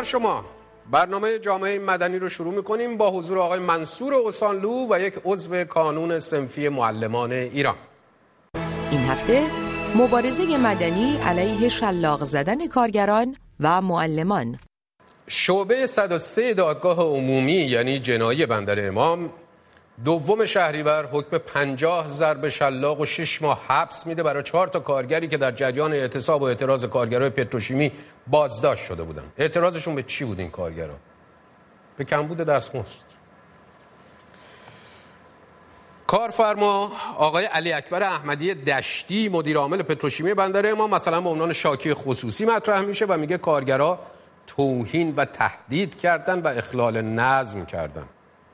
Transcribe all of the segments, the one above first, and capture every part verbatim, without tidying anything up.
بر شما. برنامه جامعه مدنی رو شروع می‌کنیم با حضور آقای منصور اوسانلو و یک عضو کانون صنفی معلمان ایران. این هفته مبارزه مدنی علیه شلاق زدن کارگران و معلمان. شعبه صد و سه دادگاه عمومی یعنی جنایی بندر امام دوم شهریور حکم پنجاه ضرب شلاق و شش ماه حبس میده برای چهار تا کارگری که در جریان اعتصاب و اعتراض کارگرای پتروشیمی بازداشت شده بودن. اعتراضشون به چی بود این کارگرا؟ به کمبود دستمزد. کارفرما آقای علی اکبر احمدی دشتی مدیر عامل پتروشیمی بندر امام مثلا به عنوان شاکی خصوصی مطرح میشه و میگه کارگرا توهین و تهدید کردن و اخلال نظم کردن.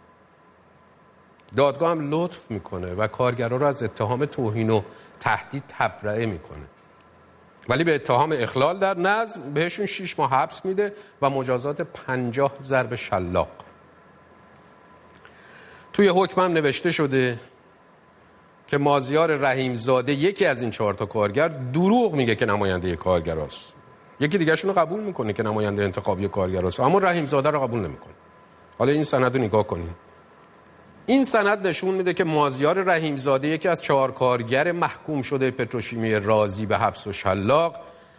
دادگاه هم لطف میکنه و کارگرا رو از اتهام توهین و تهدید تبرئه میکنه، ولی به اتهام اخلال در نظم بهشون شش ماه حبس میده و مجازات پنجاه ضرب شلاق. توی حکم هم نوشته شده که مازیار رحیمزاده یکی از این چهار تا کارگر دروغ میگه که نماینده کارگراست. یکی دیگه شون رو قبول میکنه که نماینده انتخابی کارگراست، اما رحیمزاده رو قبول نمیکنه. حالا این سند رو نگاه کنید. این سند نشون میده که مازیار رحیمزاده یکی از چهار کارگر محکوم شده پتروشیمی رازی به حبس و شلاق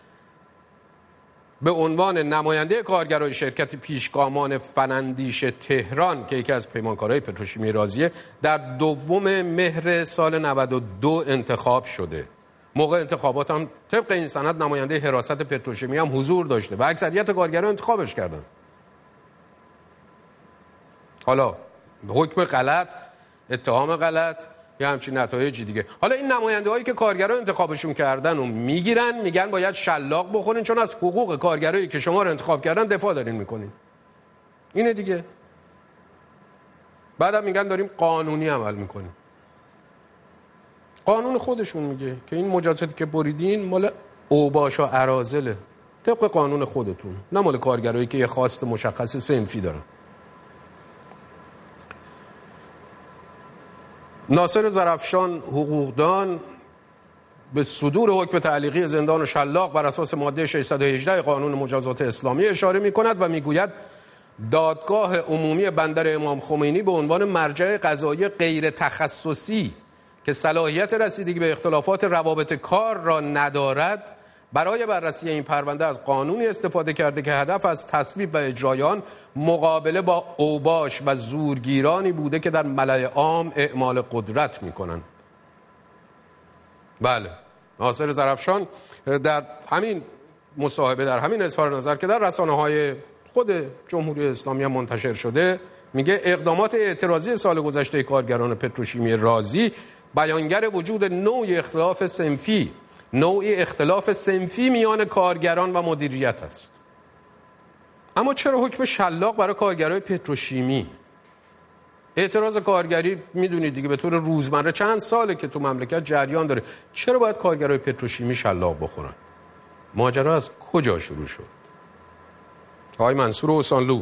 به عنوان نماینده کارگرای شرکت پیشگامان فناندیش تهران که یکی از پیمانکارهای پتروشیمی رازیه در دوم مهر سال نود و دو انتخاب شده. موقع انتخابات هم طبق این سند نماینده حراست پتروشیمی هم حضور داشته و اکثریت کارگران انتخابش کردن. حالا حکم غلط، اتهام غلط یا همچین نتایجی دیگه. حالا این نماینده هایی که کارگران انتخابشون کردن و میگیرن میگن باید شلاق بخورین چون از حقوق کارگرایی که شما رو انتخاب کردن دفاع دارین میکنین. اینه دیگه. بعدم میگن داریم قانونی عمل میکنیم. قانون خودشون میگه که این مجازاتی که بریدین مال اوباش و اراذله، طبق قانون خودتون، نه مال کارگرایی که یه خواست مشخص صنفی دارن. ناصر ظرفشان حقوقدان به صدور حکم تعلیقی زندان و شلاق بر اساس ماده ششصد و هجده قانون مجازات اسلامی اشاره می‌کند و میگوید دادگاه عمومی بندر امام خمینی به عنوان مرجع قضایی غیر تخصصی که صلاحیت رسیدگی به اختلافات روابط کار را ندارد برای بررسی این پرونده از قانونی استفاده کرده که هدف از تصویب و اجرای آن مقابله با اوباش و زورگیرانی بوده که در ملأ عام اعمال قدرت می‌کنند. بله، ناصر ظرفشان در همین مصاحبه، در همین اظهار نظر که در رسانه‌های خود جمهوری اسلامی هم منتشر شده، میگه اقدامات اعتراضی سال گذشته کارگران پتروشیمی رازی بیانگر وجود نوعی اختلاف صنفی نوعی اختلاف صنفی میان کارگران و مدیریت است. اما چرا حکم شلاق برای کارگرای پتروشیمی؟ اعتراض کارگری میدونید دیگه به طور روزمره چند ساله که تو مملکت جریان داره. چرا باید کارگرای پتروشیمی شلاق بخورن؟ ماجرا از کجا شروع شد؟ آقای منصور اوسانلو.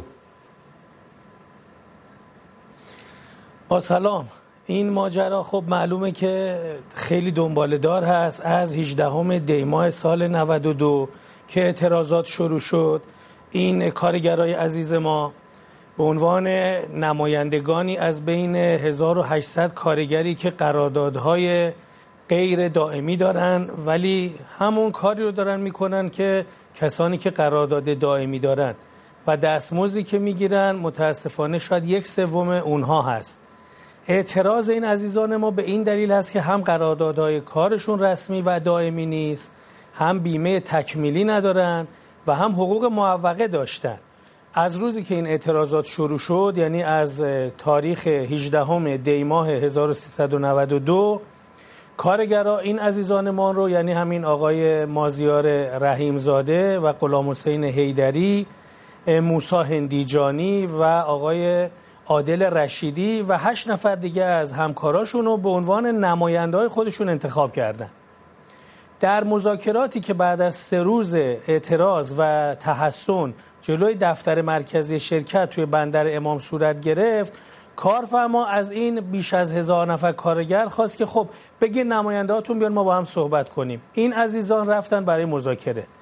با سلام. این ماجرا خب معلومه که خیلی دنباله‌دار هست. از هجدهم دی ماه سال نود و دو که اعتراضات شروع شد، این کارگرای عزیز ما به عنوان نمایندگانی از بین هزار و هشتصد کارگری که قراردادهای غیر دائمی دارن ولی همون کاری رو دارن میکنن که کسانی که قرارداد دائمی دارن و دستمزدی که میگیرن متاسفانه شاید یک سوم اونها هست. اعتراض این عزیزان ما به این دلیل هست که هم قراردادهای کارشون رسمی و دائمی نیست، هم بیمه تکمیلی ندارن و هم حقوق معوقه داشتن. از روزی که این اعتراضات شروع شد، یعنی از تاریخ هجدهم دی ماه هزار و سیصد و نود و دو، کارگرا این عزیزان ما رو، یعنی همین آقای مازیار رحیمزاده و غلام حسین حیدری، موسی هندیجانی و آقای عادل رشیدی و هشت نفر دیگه از همکاراشون رو به عنوان نماینده‌های خودشون انتخاب کردن. در مذاکراتی که بعد از سه روز اعتراض و تحصن جلوی دفتر مرکزی شرکت توی بندر امام صورت گرفت، کارفرما از این بیش از هزار نفر کارگر خواست که خب بگین نماینده‌هاتون بیان ما با هم صحبت کنیم. این عزیزان رفتن برای مذاکره.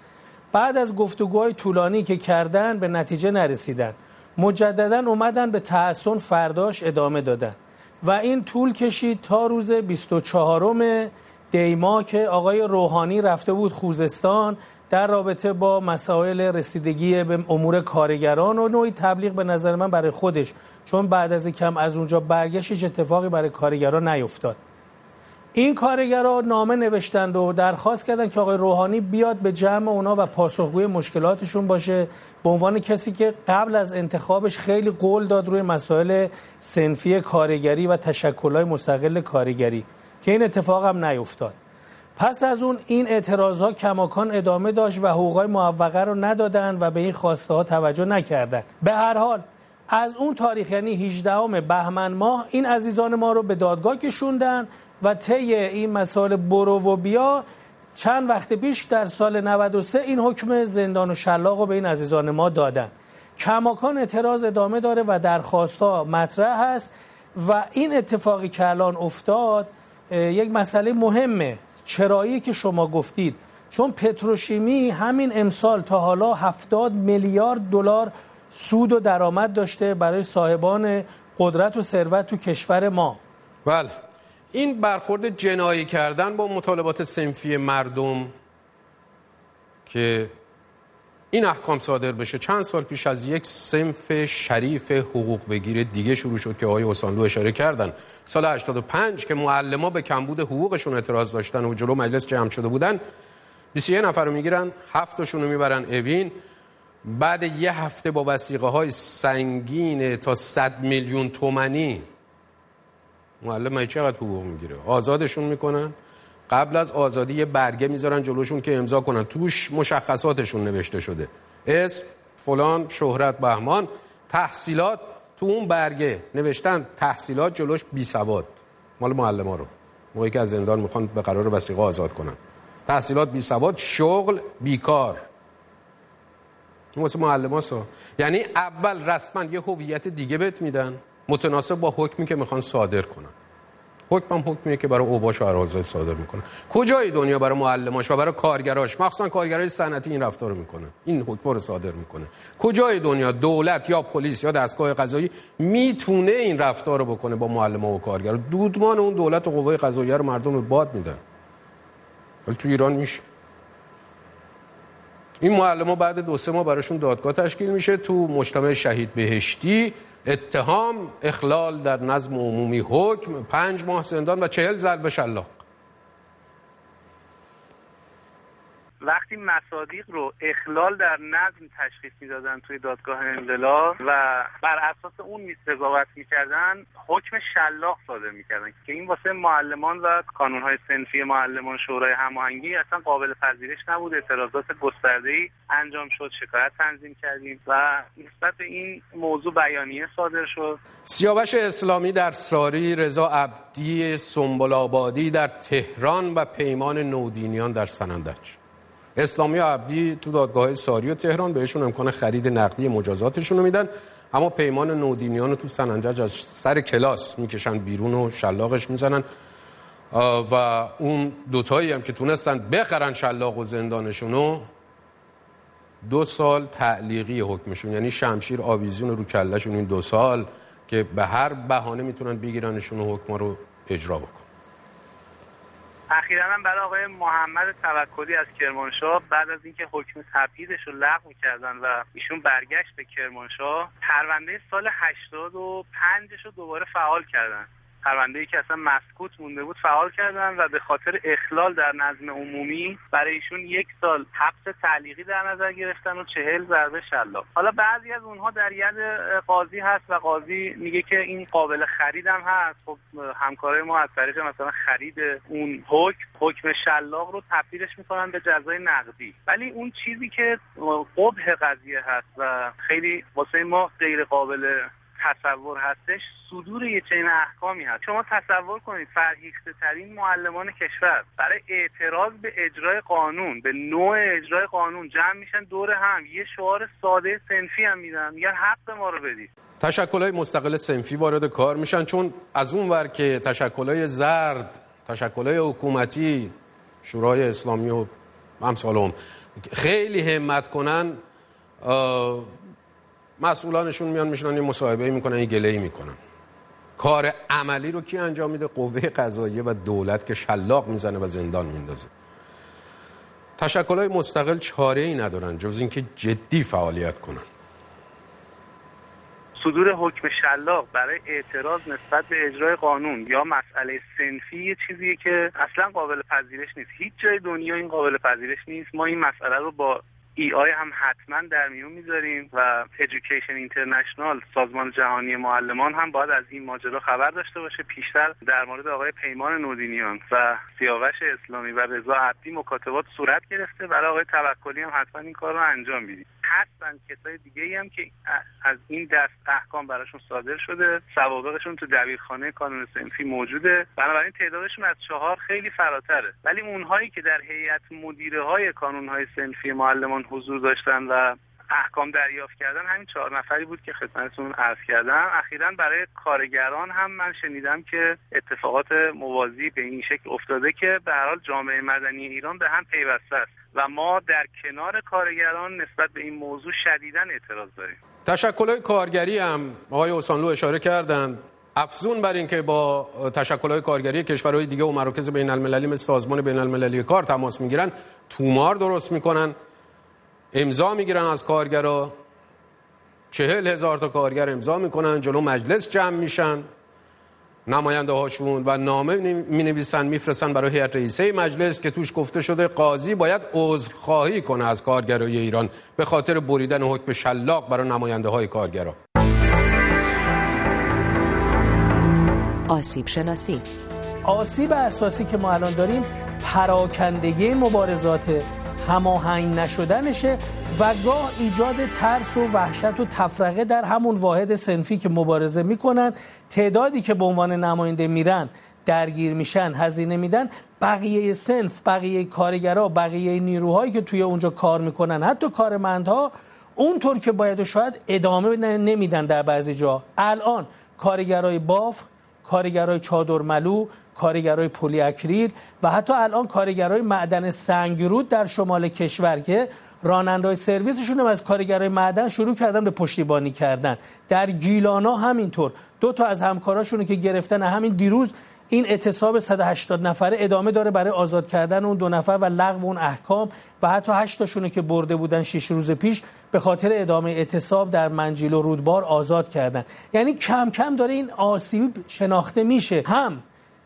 بعد از گفتگوهای طولانی که کردن به نتیجه نرسیدن، مجددا اومدن به تحسن فرداش ادامه دادن و این طول کشید تا روز بیست و چهارم دی ماه که آقای روحانی رفته بود خوزستان در رابطه با مسائل رسیدگی به امور کارگران و نوعی تبلیغ به نظر من برای خودش، چون بعد از کم از اونجا برگشت هیچ اتفاقی برای کارگران نیفتاد. این کارگران نامه نوشتند و درخواست کردند که آقای روحانی بیاد به جمع اونا و پاسخگوی مشکلاتشون باشه، به عنوان کسی که قبل از انتخابش خیلی قول داد روی مسائل صنفی کارگری و تشکل‌های مستقل کارگری، که این اتفاق هم نیفتاد. پس از اون این اعتراضها کماکان ادامه داشت و حقوقای معوقه رو ندادن و به این خواسته ها توجه نکردن. به هر حال از اون تاریخ یعنی هجدهم بهمن ماه این عزیزان ما رو به دادگاه کشوندن و طی این مسائل برو و بیا چند وقت پیش در سال نود و سه این حکم زندان و شلاق رو به این عزیزان ما دادن. کماکان اعتراض ادامه داره و درخواست‌ها مطرح هست و این اتفاقی که الان افتاد یک مسئله مهمه، چرایی که شما گفتید، چون پتروشیمی همین امسال تا حالا هفتاد میلیارد دلار سود و درآمد داشته برای صاحبان قدرت و ثروت تو کشور ما. بله، این برخورد جنایی کردن با مطالبات صنفی مردم که این احکام صادر بشه چند سال پیش از یک صنف شریف حقوق بگیر دیگه شروع شد که آقای حسانلو اشاره کردن. سال هشتاد و پنج که معلما به کمبود حقوقشون اعتراض داشتن و جلو مجلس جمع شده بودن، بیست و یک نفر رو میگیرن، هفت تاشون رو میبرن اوین. بعد یه هفته با وثیقه های سنگین تا صد میلیون تومانی معلم ما چقدر حقوق میگیره آزادشون میکنن. قبل از آزادی یه برگه میذارن جلوشون که امضا کنن، توش مشخصاتشون نوشته شده، اسم فلان، شهرت بهمان، تحصیلات. تو اون برگه نوشتن تحصیلات، جلوش بی سواد، مال معلما رو موقعی که از زندان میخوان به قرار وثیقه آزاد کنن. تحصیلات بی سواد، شغل بیکار. این واسه معلماسا. یعنی اول رسما یه هویت دیگه بهت میدن متناسب با حکمی که میخوان صادر کنن. حکم هم حکمیه که برای اوباش و هرحالزاده صادر میکنه. کجای دنیا برای معلماش و برای کارگراش، مخصوصا کارگرای صنعتی، این رفتار رو میکنه، این حکم رو صادر میکنه؟ کجای دنیا دولت یا پلیس یا دستگاه قضایی میتونه این رفتار رو بکنه با معلما و کارگرا؟ دودمان اون دولت و قوه قضاییه رو مردم به باد میدن. ولی تو ایران میشه. این معلما بعد دو سه ماه براشون دادگاه تشکیل میشه تو مجتمع شهید بهشتی، اتهام اخلال در نظم عمومی، حکم پنج ماه زندان و چهل ضرب شلاق. وقتی مصادیق رو اخلال در نظم تشخیص میدادن توی دادگاه انقلاب و بر اساس اون نیز قضاوت میکردن، حکم شلاق صادر میکردن که این واسه معلمان و کانونهای صنفی معلمان شورای هماهنگی اصلا قابل پذیرش نبود. اعتراضات گسترده‌ای انجام شد، شکایت تنظیم کردیم و نسبت به این موضوع بیانیه صادر شد. سیاوش اسلامی در ساری، رضا عبدی سنبل آبادی در تهران و پیمان نودینیان در سنندج. اسلامی و عبدی تو دادگاه ساری و تهران بهشون امکان خرید نقدی مجازاتشون رو میدن، اما پیمان نودینیان رو تو سنندج از سر کلاس میکشن بیرون و شلاقش میزنن و اون دوتایی هم که تونستن بخرن شلاق و زندانشونو دو سال تعلیقی حکمشون، یعنی شمشیر آویزون رو کلهشون این دو سال که به هر بهانه میتونن بگیرنشون و حکم رو اجرا بکن. اخیراً هم برای آقای محمد توکلی از کرمانشاه بعد از اینکه حکم تبعیدش رو لغو کردن و ایشون برگشت به کرمانشاه، پرونده سال هشتاد و پنجش رو دوباره فعال کردن. پرونده‌ای که اصلا مسکوت مونده بود فعال کردن و به خاطر اخلال در نظم عمومی برای ایشون یک سال حبس تعلیقی در نظر گرفتن و چهل ضربه شلاق. حالا بعضی از اونها در ید قاضی هست و قاضی میگه که این قابل خرید هم هست. خب همکارای ما از طریق مثلا خرید اون حکم حکم شلاق رو تبدیلش میکنن به جزای نقدی، ولی اون چیزی که قبح قضیه هست و خیلی واسه ما غیر قابل تصور هستش، صدور یه چنین احکامی هست. شما تصور کنید فرهیخته ترین معلمان کشور برای اعتراض به اجرای قانون، به نوع اجرای قانون جمع میشن دور هم، یه شعار ساده صنفی هم میدن، میگن حق ما رو بدید. تشکل‌های مستقل صنفی وارد کار میشن، چون از اون ور که تشکل‌های زرد، تشکل‌های حکومتی، شورای اسلامی و امثال هم خیلی همت کنن مسئولانشون میان میشنن یه مصاحبه‌ای میکنن، یه گله‌ای میکنن. کار عملی رو کی انجام میده؟ قوه قضاییه و دولت که شلاق میزنه و زندان میندازه. تشکل‌های مستقل چاره‌ای ندارن جز اینکه جدی فعالیت کنن. صدور حکم شلاق برای اعتراض نسبت به اجرای قانون یا مسئله صنفی یه چیزیه که اصلا قابل پذیرش نیست. هیچ جای دنیا این قابل پذیرش نیست. ما این مسئله رو با ای آی هم حتما در میون میذاریم و ادویکیشن اینترنشنال، سازمان جهانی معلمان هم باید از این ماجرا خبر داشته باشه. پیشتر در مورد آقای پیمان نودینیان و سیاوش اسلامی و رضا عبدی مکاتبات صورت گرفته. برای آقای توکلی هم حتما این کار رو انجام بدید. هستن کسای دیگه‌ای هم که از این دست احکام براشون صادر شده، سوابقشون تو دبیرخانه کانون صنفی موجوده، بنابراین تعدادشون از چهار خیلی فراتره. ولی اونهایی که در هیئت مدیره‌های کانون‌های صنفی معلمان حضور داشتن و احکام دریافت کردن همین چهار نفری بود که خدمتتون عرض کردم. اخیراً برای کارگران هم من شنیدم که اتفاقات موازی به این شکل افتاده که به هر حال جامعه مدنی ایران به هم پیوسته است و ما در کنار کارگران نسبت به این موضوع شدیداً اعتراض داریم. تشکل‌های کارگری هم آقای اوسانلو اشاره کردند، افزون بر این که با تشکل‌های کارگری کشورهای دیگه و مراکز بین‌المللی مثل سازمان بین‌المللی کار تماس میگیرن، تومار درست میکنن، امضا میگیرن از کارگرها، چهل هزار تا کارگر امضا میکنن، جلو مجلس جمع میشن نماینده هاشون و نامه می نویسن میفرستن برای هیئت رئیسه مجلس که توش گفته شده قاضی باید عذرخواهی کنه از کارگرای ایران به خاطر بریدن حکم شلاق برای نماینده های کارگرها. آسیب شناسی. آسیب اساسی که ما الان داریم پراکندگی مبارزات، هماهنگ نشدنشه و گاه ایجاد ترس و وحشت و تفرقه در همون واحد صنفی که مبارزه میکنن. تعدادی که به عنوان نماینده میرن، درگیر میشن، هزینه میدن، بقیه صنف، بقیه کارگرها، بقیه نیروهایی که توی اونجا کار میکنن، حتی کارمندها اونطور که باید و شاید ادامه نمیدن. در بعضی جا الان کارگرای باف، کارگرای چادرملو، کارگرای پلی اکریل و حتی الان کارگرای معدن سنگرود در شمال کشور که راننده‌های سرویسشون هم از کارگرای معدن شروع کردن به پشتیبانی کردن. در گیلانا همینطور دو تا از همکاراشون که گرفتن همین دیروز این اعتصاب صد و هشتاد نفره ادامه داره برای آزاد کردن اون دو نفر و لغو اون احکام و حتی هشت تاشون که برده بودن شش روز پیش به خاطر ادامه اعتصاب در منجیل و رودبار آزاد کردن. یعنی کم کم داره این آسیب شناخته میشه، هم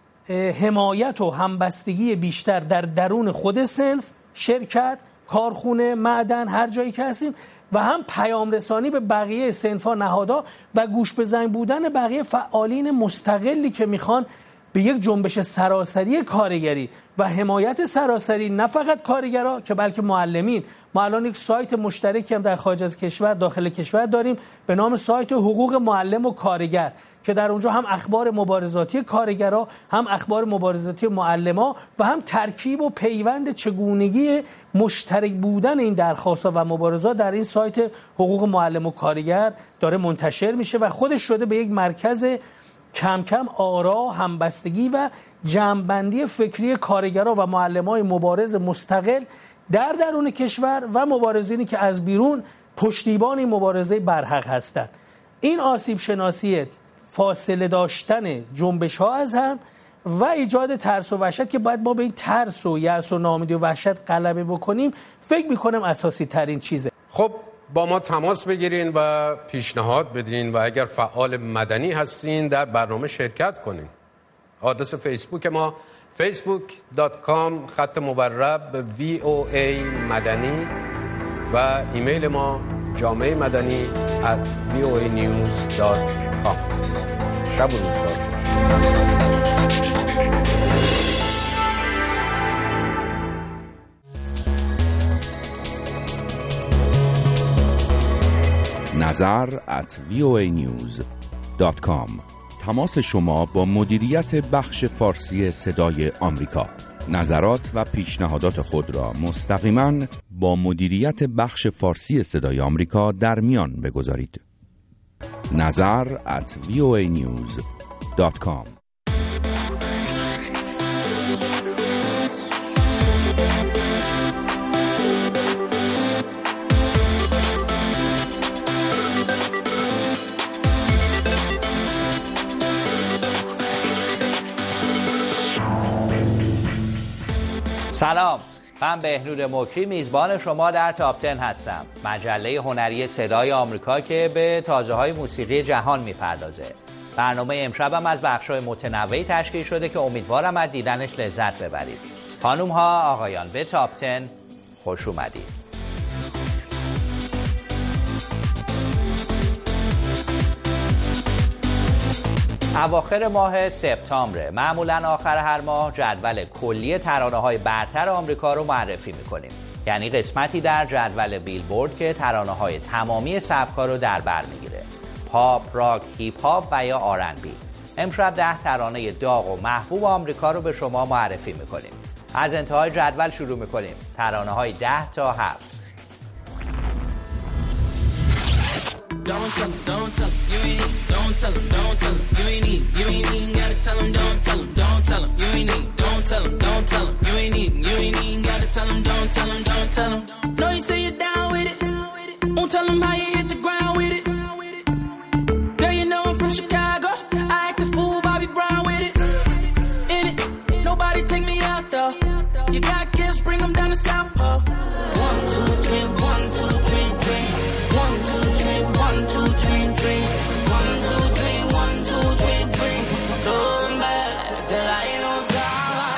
حمایت و همبستگی بیشتر در درون خود صنف، شرکت، کارخونه، معدن، هر جایی که هستیم و هم پیام رسانی به بقیه صنفا، نهادها و گوش به زنگ بودن بقیه فعالین مستقلی که میخوان به یک جنبش سراسری کارگری و حمایت سراسری نه فقط کارگرها که بلکه معلمین. ما الان یک سایت مشترکی هم در خارج از کشور داخل کشور داریم به نام سایت حقوق معلم و کارگر که در اونجا هم اخبار مبارزاتی کارگرها، هم اخبار مبارزاتی معلما و هم ترکیب و پیوند چگونگی مشترک بودن این درخواست‌ها و مبارزات در این سایت حقوق معلم و کارگر داره منتشر میشه و خودش شده به یک مرکز کم کم آرا، همبستگی و جمع‌بندی فکری کارگرها و معلمای مبارز مستقل در درون کشور و مبارزینی که از بیرون پشتیبان این مبارزه برحق هستند. این آسیب شناسی فاصله داشتن جنبش ها از هم و ایجاد ترس و وحشت که باید ما به این ترس و یأس و ناامیدی و وحشت غلبه بکنیم، فکر میکنم اساسی ترین چیزه. خب با ما تماس بگیرین و پیشنهاد بدین و اگر فعال مدنی هستین در برنامه شرکت کنین. آدرس فیسبوک ما فیسبوک دات کام خط مورب وی او ای مدنی و ایمیل ما جامعه مدنی ات وی او ای نیوز دات کام. شب و روز بخیر. نظر ات وی او ای نیوز دات کام. تماس شما با مدیریت بخش فارسی صدای آمریکا. نظرات و پیشنهادات خود را مستقیما با مدیریت بخش فارسی صدای آمریکا در میان بگذارید. نظر ات وی او ای نیوز دات کام. سلام، من بهنود مکری میزبان شما در تاپ ده هستم، مجله هنری صدای آمریکا که به تازه‌های موسیقی جهان میپردازه. برنامه امشبم از بخش‌های متنوعی تشکیل شده که امیدوارم از دیدنش لذت ببرید. خانوم‌ها، آقایان، به تاپ ده خوش اومدید. اواخر ماه سپتامبر، معمولاً آخر هر ماه جدول کلی ترانه‌های برتر آمریکا رو معرفی می‌کنیم. یعنی قسمتی در جدول بیلبورد که ترانه‌های تمامی سبک‌ها رو در بر می‌گیره. پاپ، راک، هیپ هاپ و یا آر ان بی. امشب ده ترانه داغ و محبوب آمریکا رو به شما معرفی می‌کنیم. از انتهای جدول شروع می‌کنیم. ترانه‌های ده تا هفت. Don't tell him, don't tell him, you ain't need, don't tell him, don't tell him, you ain't need, you ain't even gotta tell him, don't tell him, don't tell him, you ain't need, don't tell him, don't tell him, you ain't need, you ain't even gotta tell him, don't tell him, don't tell him. Know you say you're down with it, won't tell him how you hit the ground with it. Girl, you know I'm from Chicago, I act a fool, Bobby Brown with it. In it, nobody take me out though. You got gifts, bring them down to South Pole. One, two, three, one, two, three, three. One, two, three, one, two, three, three. One, two, three, one, two, three, three. Going back till I know it's gone.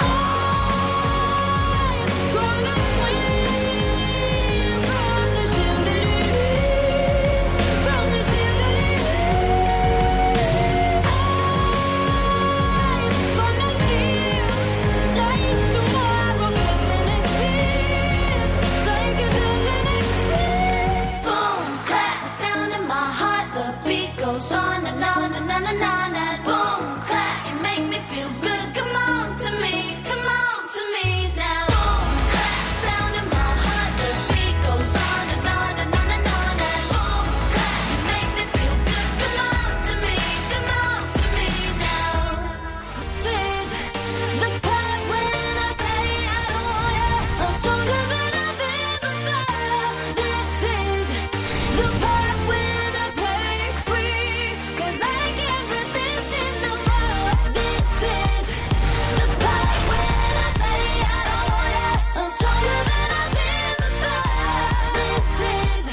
I'm gonna swim from the chandelier, from the chandelier. I'm gonna live like tomorrow doesn't exist, like it doesn't exist. Boom, clap, the sound in my heart, the beat goes on and on and on and on and boom, clap, you make me feel good. Come on to me, come on to me now. Boom, clap, the sound in my heart, the beat goes on and on and on and on and boom, clap, you make me feel good. Come on to me, come on to me now. This is the part when I say I don't want you. I'm stronger than I've ever felt. This is the part when I break free, 'cause I can't resist it no more. This is the part when I say I don't want you. I'm stronger than I've ever felt. This is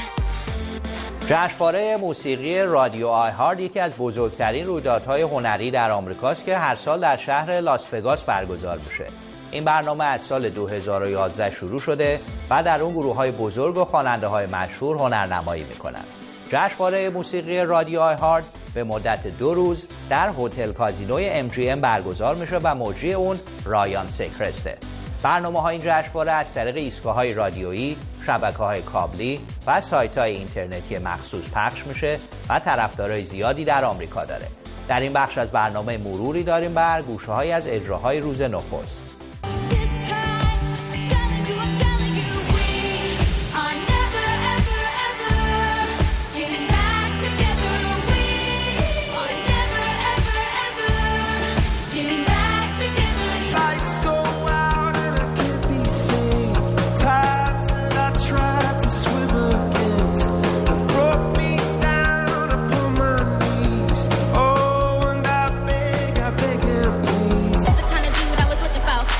جشنواره موسیقی رادیو آی هارد یکی از بزرگترین رویدادهای هنری در آمریکاست که هر سال در شهر لاس وگاس برگزار میشه. این برنامه از سال دو هزار و یازده شروع شده و در اون گروه‌های بزرگ و خواننده‌های مشهور هنرنمایی میکنن. جشنواره موسیقی رادیو آی هارد به مدت دو روز در هتل کازینوی ام جی ام برگزار میشه و مجری اون رایان سیکرسته. برنامه‌های این جشنواره از طریق ایستگاه‌های رادیویی، شبکه‌های کابلی و سایت‌های اینترنتی مخصوص پخش میشه و طرفدارای زیادی در آمریکا داره. در این بخش از برنامه مروری داریم بر گوشه‌هایی از اجراهای روز نخست. this time. Telling you, I'm telling you, we are never, ever, ever getting back together. We are never, ever, ever getting back together. Lights go out and I can't be saved. Tides that I tried to swim against have brought me down upon my knees. Oh, and I beg, I beg and please. The kind of dude I was looking for.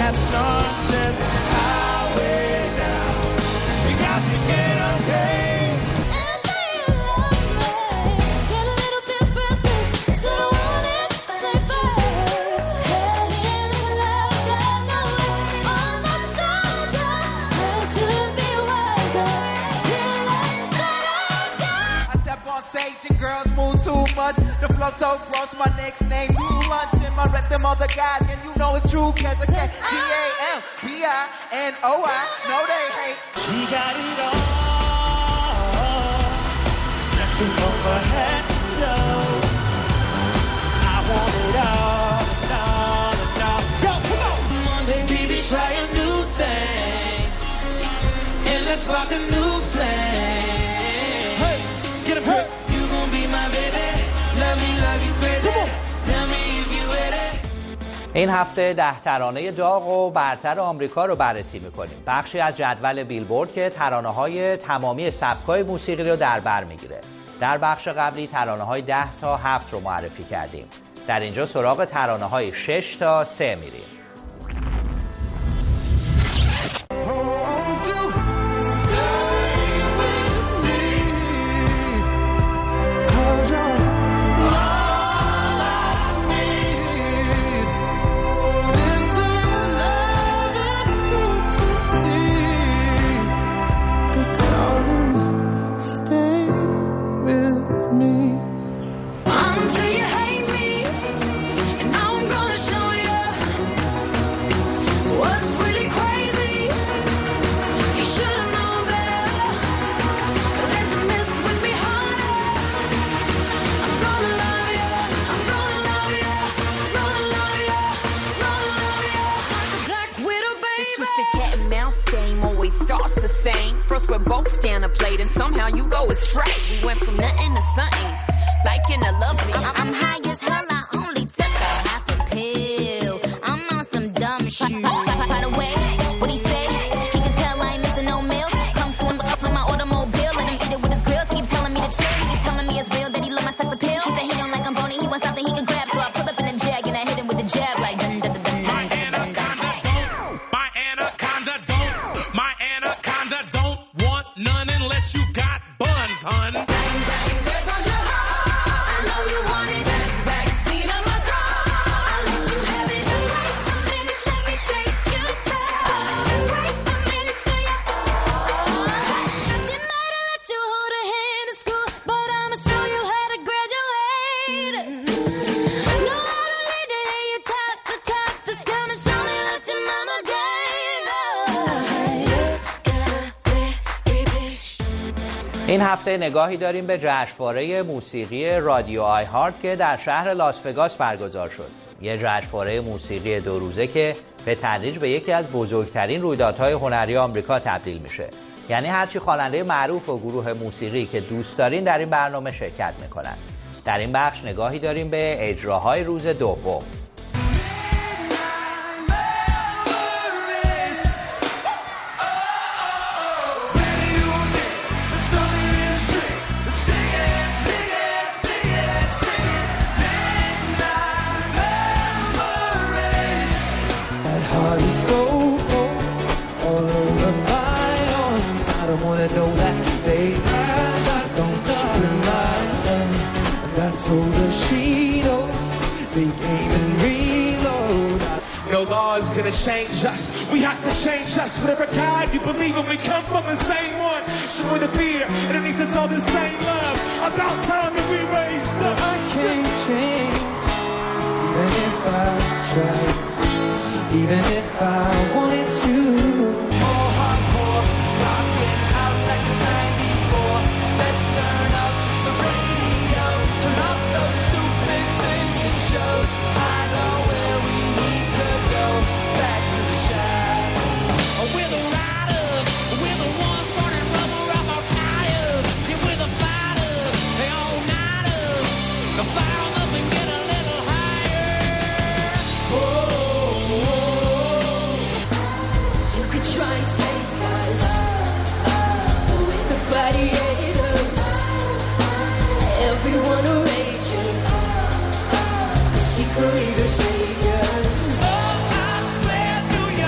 that sunset highway down. You got to get okay. Much. The flow so gross, my next name you lunch and my rep them other guys, and you know it's true, cause I can't G A M B I N O I know they hate. She got it all, flexing from her head to toe. I want it all, no, no, go, come on. Monday, baby, try a new thing, and let's spark a new flame. Hey, get him, hey. You gon' be my baby. این هفته ده ترانه داغ و برتر آمریکا رو بررسی میکنیم. بخشی از جدول بیلبورد که ترانه‌های تمامی سبک‌های موسیقی رو در بر میگیره. در بخش قبلی ترانه‌های ده تا هفت رو معرفی کردیم. در اینجا سراغ ترانه‌های شش تا سه میریم. Starts the same. First we're both down a plate and somehow you go astray. We went from nothing to something, like in a love me. I'm, I'm high as hell, I only took a half a pill. I'm on some dumb shit. By the way, what he say? He can tell I ain't missing no meals. Come through and up in my automobile, let him eat it with his grills. He keep telling me to chill, he keep telling me it's real that he love my sex appeal. He said he don't like I'm bony, he wants something he can grab. So I pull up in a jag and I hit him with a jab like dun dun dun dun dun dun dun dun. My anaconda don't, my anaconda don't want none unless you got buns, hun. Bang, bang, there goes your heart. I know you want it. Bang, bang, seen on my car. I'll let you have it. Wait a minute, let me take you back. Wait a minute till you. She might have let you hold her hand in school, but I'ma show you how to graduate. Know how to lead to hear you talk the talk. Just come and show me what your mama gave. این هفته نگاهی داریم به جشنواره موسیقی رادیو آی هارت که در شهر لاس وگاس برگزار شد. یه جشنواره موسیقی دو روزه که به تدریج به یکی از بزرگترین رویدادهای هنری آمریکا تبدیل میشه. یعنی هرچی خواننده معروف و گروه موسیقی که دوست دارین در این برنامه شرکت میکنن. در این بخش نگاهی داریم به اجراهای روز دوم. No law's gonna change us. We have to change us. Whatever God you believe in, we come from the same one. Showing the fear, underneath us all the same love. About time that we raised up. I can't change, even if I tried, even if I wanted to. More hardcore, rocking out like it's ninety-four. Let's turn up the radio, turn up those stupid singing shows. I know where we need to go, back to the shack. We're the riders, we're the ones burning rubber off our tires. Yeah, we're the fighters, they all nighters. Now fire 'em up and get a little higher. Oh, oh, oh. You could try and take us, but with the gladiators, everyone raging, secretly the saviors. Oh, I swear to you.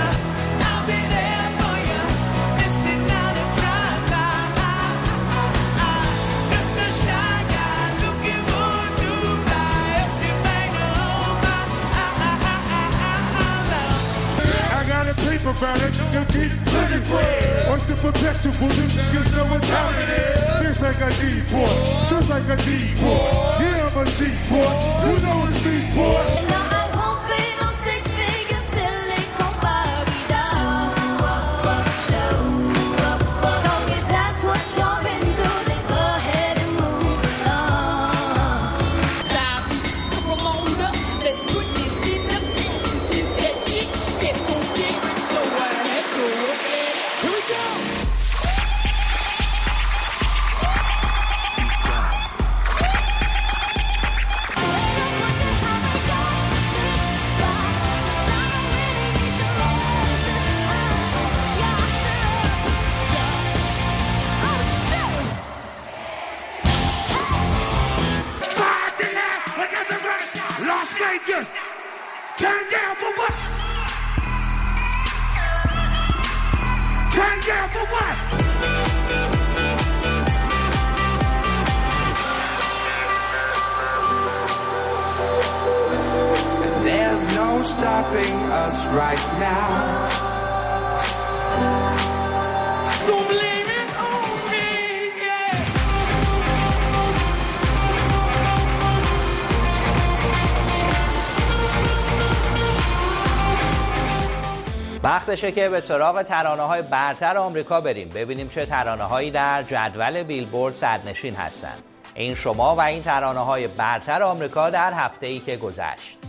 found it, you keep plenty bread. Oyster perpetual, you niggas know what's happening. Sticks like a D-boy, just like a D-boy. Yeah, I'm a D-boy, you know it's me, boy. No, I won't be no stick figure, silicone Barbie doll. Show up, up, show up, up. So if that's what you're into, then go ahead and move on. Stop, Ramona, let's put this in the past. She said she get so scared, so I had to work it. Here we go. Las Vegas, turn down for what? Turn down for what? And there's no stopping us right now. So blame it on me, yeah. وقتشه که به سراغ ترانه‌های برتر آمریکا بریم، ببینیم چه ترانه‌هایی در جدول بیلبورد صدرنشین هستند. این شما و این ترانه‌های برتر آمریکا در هفته‌ای که گذشت.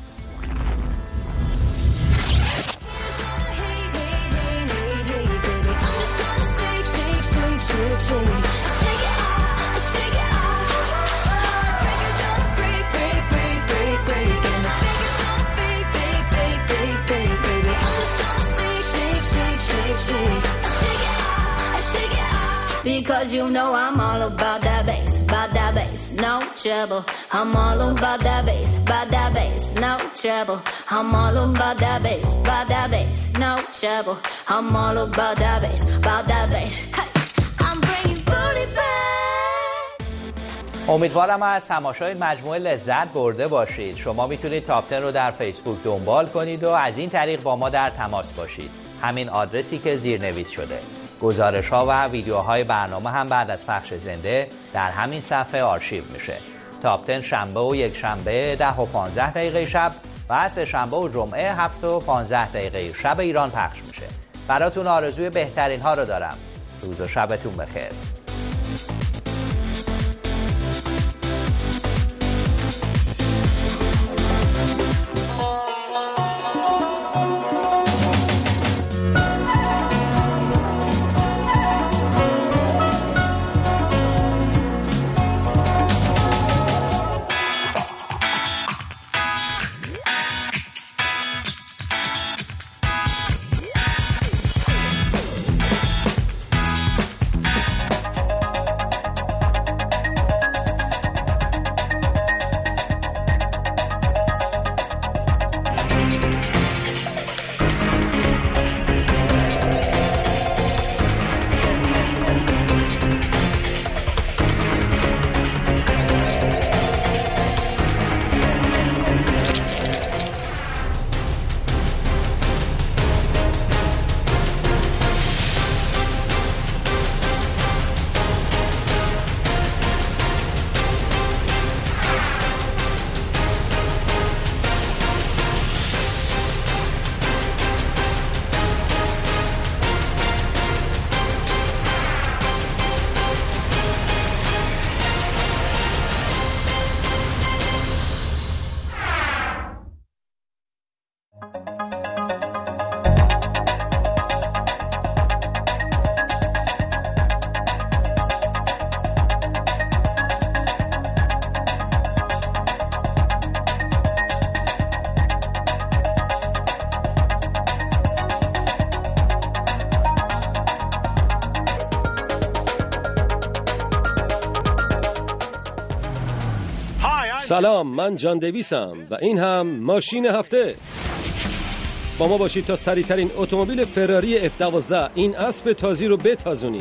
Because you know I'm all about that bass, about that bass, no trouble. I'm all about that bass, about that bass, no trouble. I'm all about that bass, about that bass, no trouble. I'm all about that bass, about that bass. Hey, I'm bringing booty back. امیدوارم از تماشای مجموعه لذت برده باشید. شما میتونید تاپ ده رو در فیسبوک دنبال کنید و از این طریق با ما در تماس باشید. همین آدرسی که زیرنویس شده. گزارش ها و ویدیوهای برنامه هم بعد از پخش زنده در همین صفحه آرشیو میشه. تاپ ده شنبه و یک شنبه ده و پانزده دقیقه شب و سه شنبه و جمعه هفت و پانزده دقیقه شب ایران پخش میشه. براتون آرزوی بهترین ها رو دارم. روز و شبتون بخیر. سلام، من جان دویسم و این هم ماشین هفته. با ما باشید تا سریعترین اتومبیل فراری اف دوازده این اسب تازی رو بتازونیم.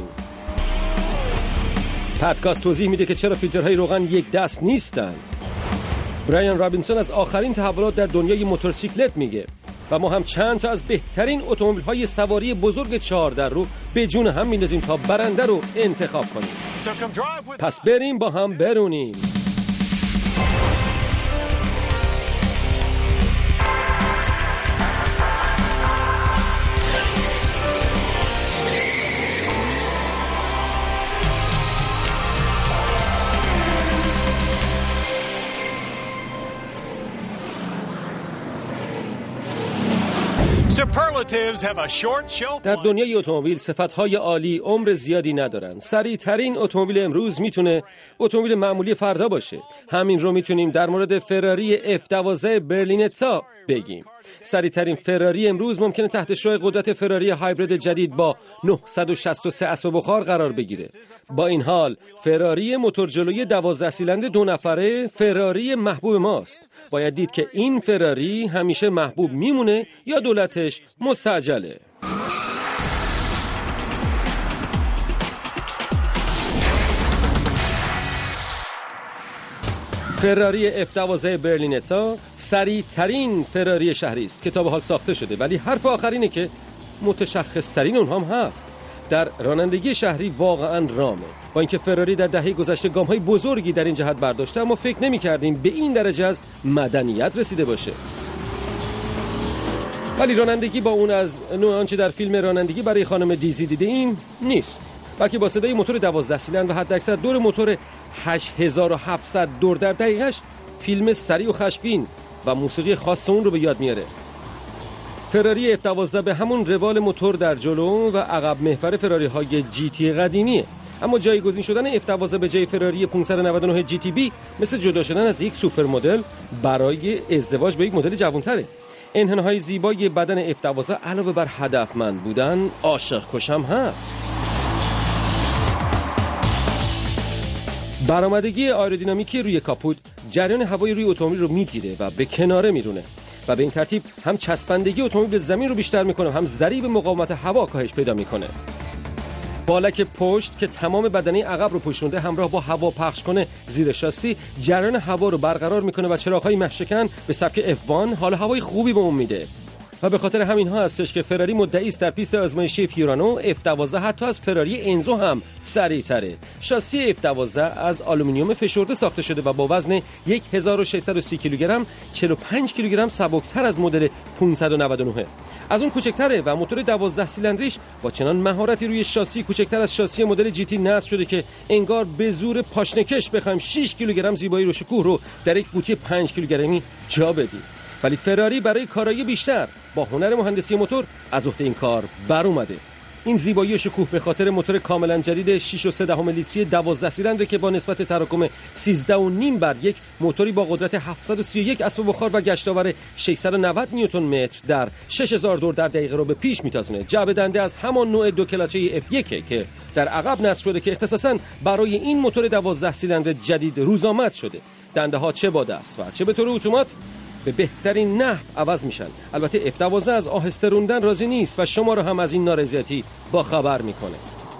پادکست توضیح میده که چرا فیلترهای روغن یک دست نیستن. برایان رابینسون از آخرین تحولات در دنیای موتورسیکلت میگه. و ما هم چند تا از بهترین اتومبیل‌های سواری بزرگ چهار در رو به جون هم میندازیم تا برنده رو انتخاب کنیم. پس بریم با هم برونیم. در دنیای اتومبیل صفت‌های عالی عمر زیادی ندارن. سریع‌ترین اتومبیل امروز میتونه اتومبیل معمولی فردا باشه. همین رو میتونیم در مورد فراری اف دوازده برلینتا بگیم. سریع‌ترین فراری امروز ممکنه تحت شعاع قدرت فراری هایبرید جدید با نهصد و شصت و سه اسب بخار قرار بگیره. با این حال فراری موتور جلوی دوازده سیلندر دو نفره فراری محبوب ماست. باید دید که این فراری همیشه محبوب میمونه یا دولتش مستعجله. فراری اف دوازده برلینتا سریع ترین فراری شهری است که تا به حال ساخته شده، ولی حرف آخر اینه که متشخص ترین اونها هم هست. در رانندگی شهری واقعا رامه. با اینکه فراری در دهه گذشته گام‌های بزرگی در این جهت برداشته، اما فکر نمی‌کردیم به این درجه از مدنیت رسیده باشه. ولی رانندگی با اون از نوع آنچه در فیلم رانندگی برای خانم دیزی دیدیم نیست، بلکه با صدای موتور دوازده سیلندر و حداکثر دور موتور هشت هزار و هفتصد دور در دقیقش فیلم سریع و خشمگین و موسیقی خاص اون رو به یاد میاره. فراری اف دوازده به همون روال موتور در جلو و عقب محور فراری های جی تی قدیمیه، اما جایگزین شدن اف دوازده به جای فراری پانصد و نود و نه جی تی بی مثل جدا شدن از یک سوپر مدل برای ازدواج با یک مدل جوان‌تره. انحناهای زیبای بدن اف دوازده علاوه بر هدفمند بودن عاشق کشم هست. برآمدگی آیرودینامیکی روی کاپوت جریان هوای روی اتومبیل رو میگیره و به کناره میرونه و به این ترتیب هم چسبندگی اتومبیل به زمین رو بیشتر میکنه، هم ضریب مقاومت هوا کاهش پیدا میکنه. بالک پشت که تمام بدنه عقب رو پوشونده همراه با هوا پخش کنه زیر شاسی جریان هوا رو برقرار میکنه و چراغ‌های مشکن به سبک اف وان حال هوای خوبی به اون میده. و به خاطر همین ها هستش که فراری مدعی است در پیست آزمایشی فیورانو اف دوازده حتی از فراری انزو هم سریع‌تره. شاسی اف دوازده از آلومینیوم فشرده ساخته شده و با وزن هزار و ششصد و سی کیلوگرم چهل و پنج کیلوگرم سبکتر از مدل پانصد و نود و نه. از اون کوچکتره و موتور دوازده سیلندریش با چنان مهارتی روی شاسی کوچکتر از شاسی مدل جی تی نصب شده که انگار به زور پاشنکش بخوایم شش کیلوگرم زیبایی رو شکوه رو در یک قوطی پنج کیلوگرمی جا بدیم. ولی فراری برای کارایی بیشتر با هنر مهندسی موتور از عهده این کار بر اومده. این زیبایی و شکوه به خاطر موتور کاملا جدید شش و سه دهم لیتری دوازده سیلندر که با نسبت تراکم سیزده و نیم بر یک موتوری با قدرت هفتصد و سی و یک اسب بخار و گشتاور ششصد و نود نیوتن متر در شش هزار دور در دقیقه رو به پیش میتازونه. جعبه دنده از همان نوع دو کلاچه اف یک که در عقب نصب شده که اختصاصاً برای این موتور دوازده سیلندر جدید روزآمد شده. دنده ها چه با دست و چه به طور اتومات به بهترین نحو عوض میشن. البته اف دوازده از آهسته روندن راضی نیست و شما رو هم از این نارضایتی با خبر میکنه.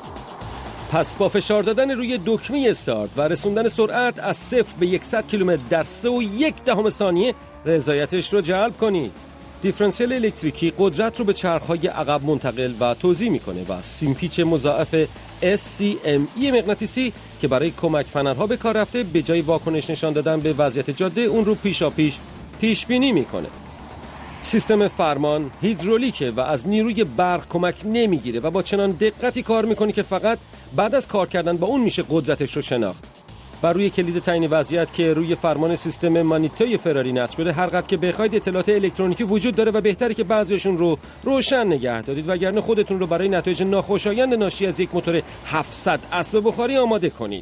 پس با فشار دادن روی دکمه استارت و رسوندن سرعت از صفر به صد کیلومتر در سه و یک دهم ثانیه رضایتش رو جلب کنید. دیفرانسیل الکتریکی قدرت رو به چرخ‌های عقب منتقل و توزیع میکنه و سیمپیچ مضاعف اس سی ام ای مغناطیسی که برای کمک پنل‌ها به کار رفته به جای واکنش نشان دادن به وضعیت جاده اون رو پیشا پیش پیش بینی میکنه. سیستم فرمان هیدرولیکه و از نیروی برق کمک نمیگیره و با چنان دقتی کار میکنه که فقط بعد از کار کردن با اون میشه قدرتش رو شناخت. و روی کلید تعیین وضعیت که روی فرمان سیستم مانیتوی فراری نصب شده هر قدر که بخواید اطلاعات الکترونیکی وجود داره و بهتره که بعضیشون رو روشن نگه دارید وگرنه خودتون رو برای نتایج ناخوشایند ناشی از یک موتور هفتصد اسب بخاری آماده کنید.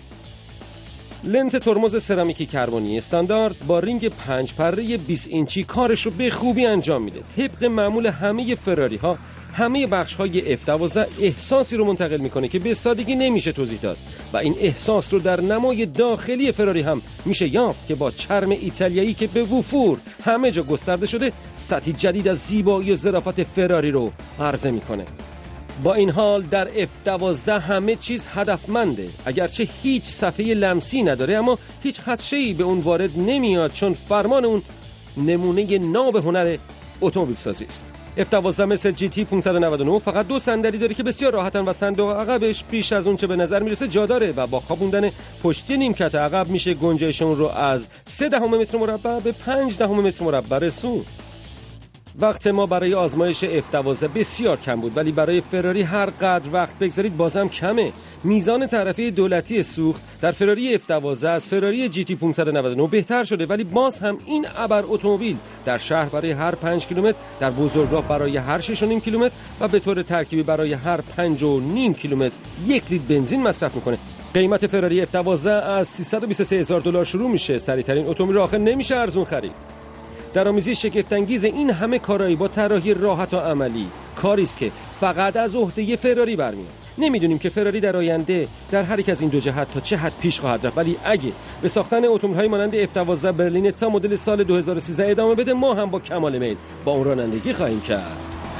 لنت ترمز سرامیکی کربنی استاندارد با رینگ پنج پره بیست اینچی کارش رو به خوبی انجام میده. طبق معمول همه فراری ها همه بخش های اف دوازده احساسی رو منتقل میکنه که به سادگی نمیشه توضیح داد و این احساس رو در نمای داخلی فراری هم میشه یافت که با چرم ایتالیایی که به وفور همه جا گسترده شده سطحی جدید از زیبایی و ظرافت فراری رو عرضه میکنه. با این حال در اف دوازده همه چیز هدفمنده، اگرچه هیچ صفحه لمسی نداره اما هیچ خدشه‌ای به اون وارد نمیاد چون فرمان اون نمونه ناب هنر اتومبیل سازی است. اف دوازده مثل جی تی پانصد و نود و نه فقط دو صندلی داره که بسیار راحتن و صندوق عقبش بیش از اون چه به نظر میرسه جا داره و با خوابوندن پشتی نیمکت عقب میشه گنجایش اون رو از سه دهم متر مربع به پنج دهم متر مربع رسوند. وقت ما برای آزمایش اف دوازده بسیار کم بود، ولی برای فراری هر قدر وقت بگذارید بازم کمه. میزان تعرفه دولتی سوخت در فراری اف دوازده از فراری جی تی پانصد و نود و نه بهتر شده، ولی باز هم این ابر اتومبیل در شهر برای هر پنج کیلومتر، در بزرگراه برای هر شش و نیم کیلومتر و به طور ترکیبی برای هر پنج و نیم کیلومتر یک لیتر بنزین مصرف میکنه. قیمت فراری اف دوازده از سیصد و بیست و سه هزار دلار شروع میشه. سریعترین اتومبیل آخر نمیشه ارزون خرید. درآمیزی شگفت‌انگیز این همه کارایی با طراحی راحت و عملی کاری است که فقط از عهده فراری برمیاد. نمیدونیم که فراری در آینده در هر یک از این دو جهت تا چه حد پیش خواهد رفت، ولی اگه به ساختن اتومبیل‌های مانند اف دوازده برلین تا مدل سال دو هزار و سیزده ادامه بده، ما هم با کمال میل با اون رانندگی خواهیم کرد.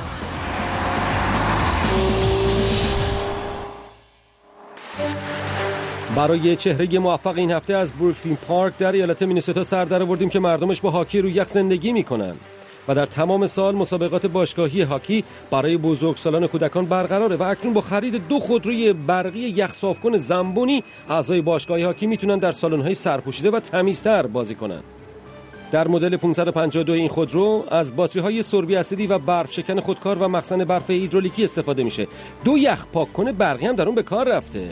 برای چهره موفق این هفته از بروکلین پارک در ایالت مینیسوتا سر درآوردیم که مردمش با هاکی روی یخ زندگی میکنن و در تمام سال مسابقات باشگاهی هاکی برای بزرگسالان کودکان برقراره و اکنون با خرید دو خودروی برقی یخ صافکن زنبونی اعضای باشگاه هاکی میتونن در سالن‌های سرپوشیده و تمیزتر بازی کنن. در مدل پانصد و پنجاه و دو این خودرو از باتری‌های سربی اسیدی و برف شکن خودکار و مخزن برف هیدرولیکی استفاده میشه. دو یخ پاک‌کن برقی هم در اون به کار رفته.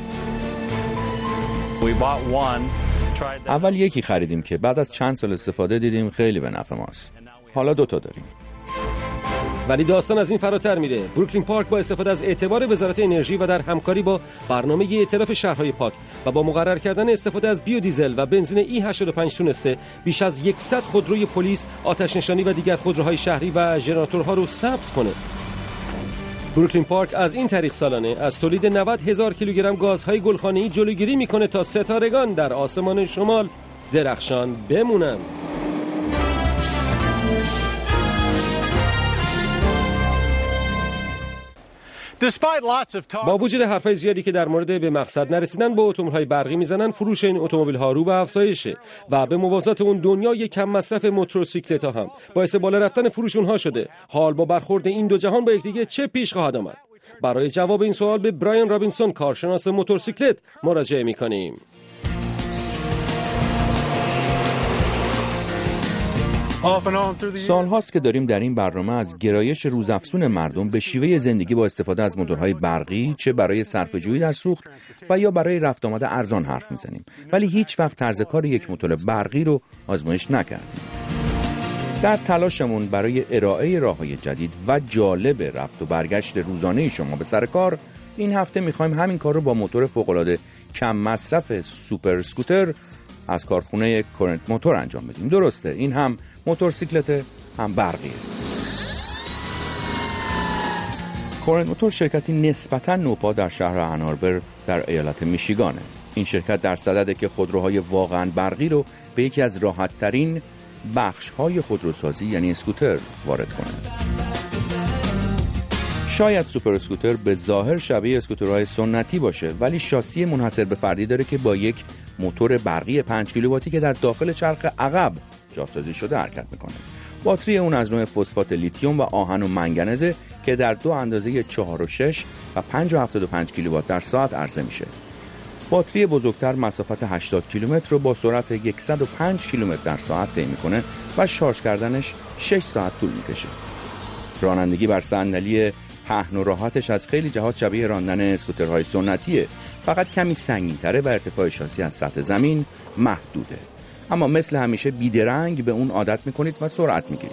اول یکی خریدیم که بعد از چند سال استفاده دیدیم خیلی به نفع ماست. حالا دوتا داریم. ولی داستان از این فراتر میره. بروکلین پارک با استفاده از اعتبار وزارت انرژی و در همکاری با برنامه ائتلاف شهرهای پاک و با مقرر کردن استفاده از بیودیزل و بنزین ای هشتاد و پنج تونسته بیش از صد خودروی پلیس، آتش نشانی و دیگر خودروهای شهری و ژنراتورها رو ثبت کنه. بروکلین پارک از این طریق سالانه از تولید نود هزار کیلوگرم گازهای گلخانه‌ای جلوگیری میکنه تا ستارگان در آسمان شمال درخشان بمونن. با وجود حرفای زیادی که در مورد به مقصد نرسیدن با اتومبیل‌های برقی میزنن، فروش این اتومبیل‌ها رو به افزایشه و به موازات اون دنیای کم مصرف موتورسیکلت‌ها هم باعث بالا رفتن فروش اونها شده. حال با برخورد این دو جهان با یکدیگه چه پیش خواهد آمد؟ برای جواب این سوال به برایان رابینسون، کارشناس موتورسیکلت، مراجعه می‌کنیم. سال‌هاست که داریم در این برنامه از گرایش روزافزون مردم به شیوه زندگی با استفاده از موتورهای برقی، چه برای صرفه‌جویی در سوخت و یا برای رفت آمد ارزان حرف میزنیم، ولی هیچ وقت طرز کار یک موتور برقی رو آزمایش نکردیم. در تلاشمون برای ارائه راه‌های جدید و جالب رفت و برگشت روزانه شما به سر کار، این هفته می‌خوایم همین کار رو با موتور فوق‌العاده کم مصرف سوپر اسکوتر از کارخونه کورنت موتور انجام بدیم. درسته، این هم موتورسیکلت هم برقیه. کورنت موتور شرکتی نسبتاً نوپا در شهر اناربر در ایالت میشیگانه. این شرکت در صدده که خودروهای واقعاً برقی رو به یکی از راحت‌ترین بخش‌های خودروسازی یعنی اسکوتر وارد کنه. شاید سوپر اسکوتر به ظاهر شبیه اسکوترهای سنتی باشه، ولی شاسی منحصر به فردی داره که با یک موتور برقی پنج کیلوواتی که در داخل چرخ عقب جاسازی شده حرکت میکنه. باتری اون از نوع فسفات لیتیوم و آهن و منگنزه که در دو اندازه چهار و شش و پنج و هفتاد و پنج کیلووات در ساعت عرضه میشه. باتری بزرگتر مسافت هشتاد کیلومتر رو با سرعت صد و پنج کیلومتر در ساعت طی میکنه و شارژ کردنش شش ساعت طول میکشه. رانندگی بر صندلی پهن و راحتش از خیلی جهات شبیه راندن اسکوترهای سنتیه، فقط کمی سنگین‌تره و ارتفاع شاسی از سطح زمین محدوده. اما مثل همیشه بیدرنگ به اون عادت میکنید و سرعت میگیرید.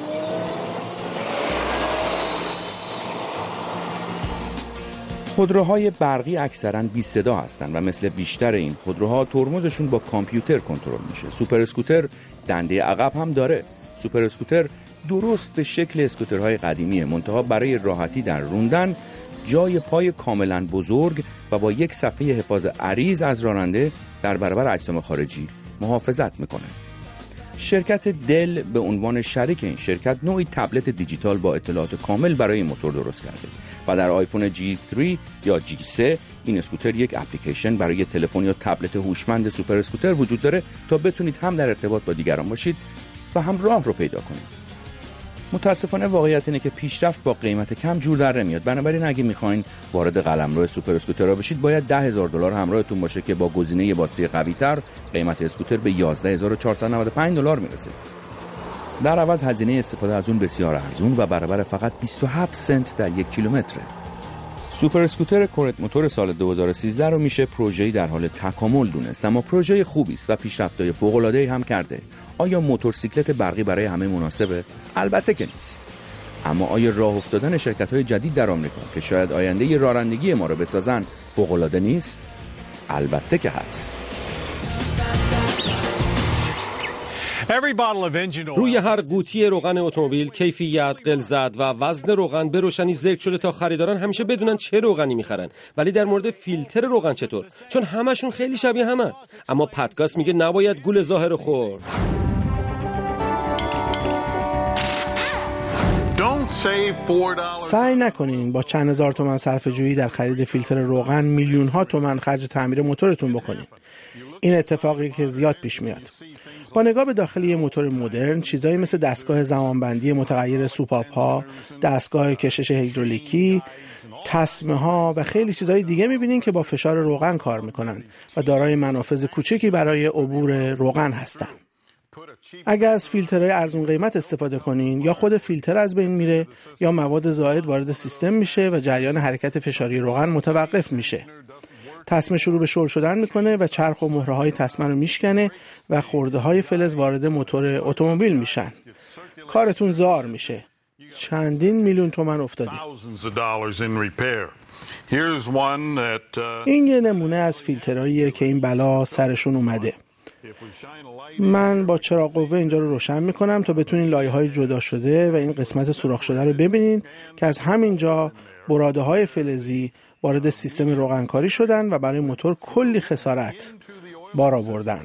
خودروهای برقی اکثراً بی صدا هستن و مثل بیشتر این خودروها ترمزشون با کامپیوتر کنترل میشه. سوپر اسکوتر دنده عقب هم داره. سوپر اسکوتر درست به شکل اسکوترهای قدیمیه، منتها برای راحتی در روندن جای پای کاملا بزرگ و با یک صفحه حفاظ عریض از راننده در برابر اجسام خارجی محافظت میکنه. شرکت دل به عنوان شریک این شرکت نوعی تبلت دیجیتال با اطلاعات کامل برای این موتور درست کرده و در آیفون جی سه یا جی سه این اسکوتر یک اپلیکیشن برای تلفن یا تبلت هوشمند سوپر اسکوتر وجود داره تا بتونید هم در ارتباط با دیگران باشید و هم راه رو پیدا کنید. متاسفانه واقعیت اینه که پیشرفت با قیمت کم جور در نمیاد. بنابراین اگه میخواین وارد قلمرو سوپر اسکوترها بشید باید ده هزار دلار همراهتون باشه که با گزینه باتری قوی‌تر قیمت اسکوتر به یازده هزار و چهارصد و نود و پنج دلار میرسه. در عوض هزینه استفاده از اون بسیار ارزون و برابر فقط بیست و هفت سنت در یک کیلومتره. سوپر اسکوتر کورنت موتور سال دو هزار و سیزده رو میشه پروژه‌ای در حال تکامل دونست، اما پروژه خوبی است و پیشرفت‌های فوق‌العاده‌ای هم کرده. آیا موتورسیکلت برقی برای همه مناسبه؟ البته که نیست. اما آیا راه افتادن شرکت‌های جدید در آمریکا که شاید آینده رانندگی ما رو بسازن فوق‌العاده نیست؟ البته که هست. روی هر قوطی روغن اتومبیل کیفیت، غلظت و وزن روغن به روشنی ذکر شده تا خریداران همیشه بدونن چه روغنی میخرن. ولی در مورد فیلتر روغن چطور؟ چون همشون خیلی شبیه همن. اما پادکست میگه نباید گول ظاهر خورد. سعی نکنین با چند هزار تومان صرفه‌جویی در خرید فیلتر روغن میلیون ها تومان خرج تعمیر موتورتون بکنین. این اتفاقی که زیاد پیش میاد. با نگاه به داخل یه موتور مدرن، چیزایی مثل دستگاه زمانبندی متغیر سوپاپ‌ها، دستگاه کشش هیدرولیکی، تسمه‌ها و خیلی چیزهای دیگه می‌بینین که با فشار روغن کار می‌کنن و دارای منافذ کوچکی برای عبور روغن هستن. اگر از فیلترهای ارزون قیمت استفاده کنین، یا خود فیلتر از بین میره یا مواد زائد وارد سیستم میشه و جریان حرکت فشاری روغن متوقف میشه. تسمه شروع به شل شدن میکنه و چرخ و مهره‌های تسمه رو میشکنه و خرده‌های فلز وارد موتور اتومبیل میشن. کارتون زار میشه. چندین میلیون تومان افتادی. این یه نمونه از فیلترهاییه که این بلا سرشون اومده. من با چراغ قوه اینجا رو روشن میکنم تا بتونین لایه‌های جدا شده و این قسمت سوراخ شده رو ببینین که از همینجا براده‌های فلزی وارد سیستم روغنکاری شدن و برای موتور کلی خسارت بار آوردن.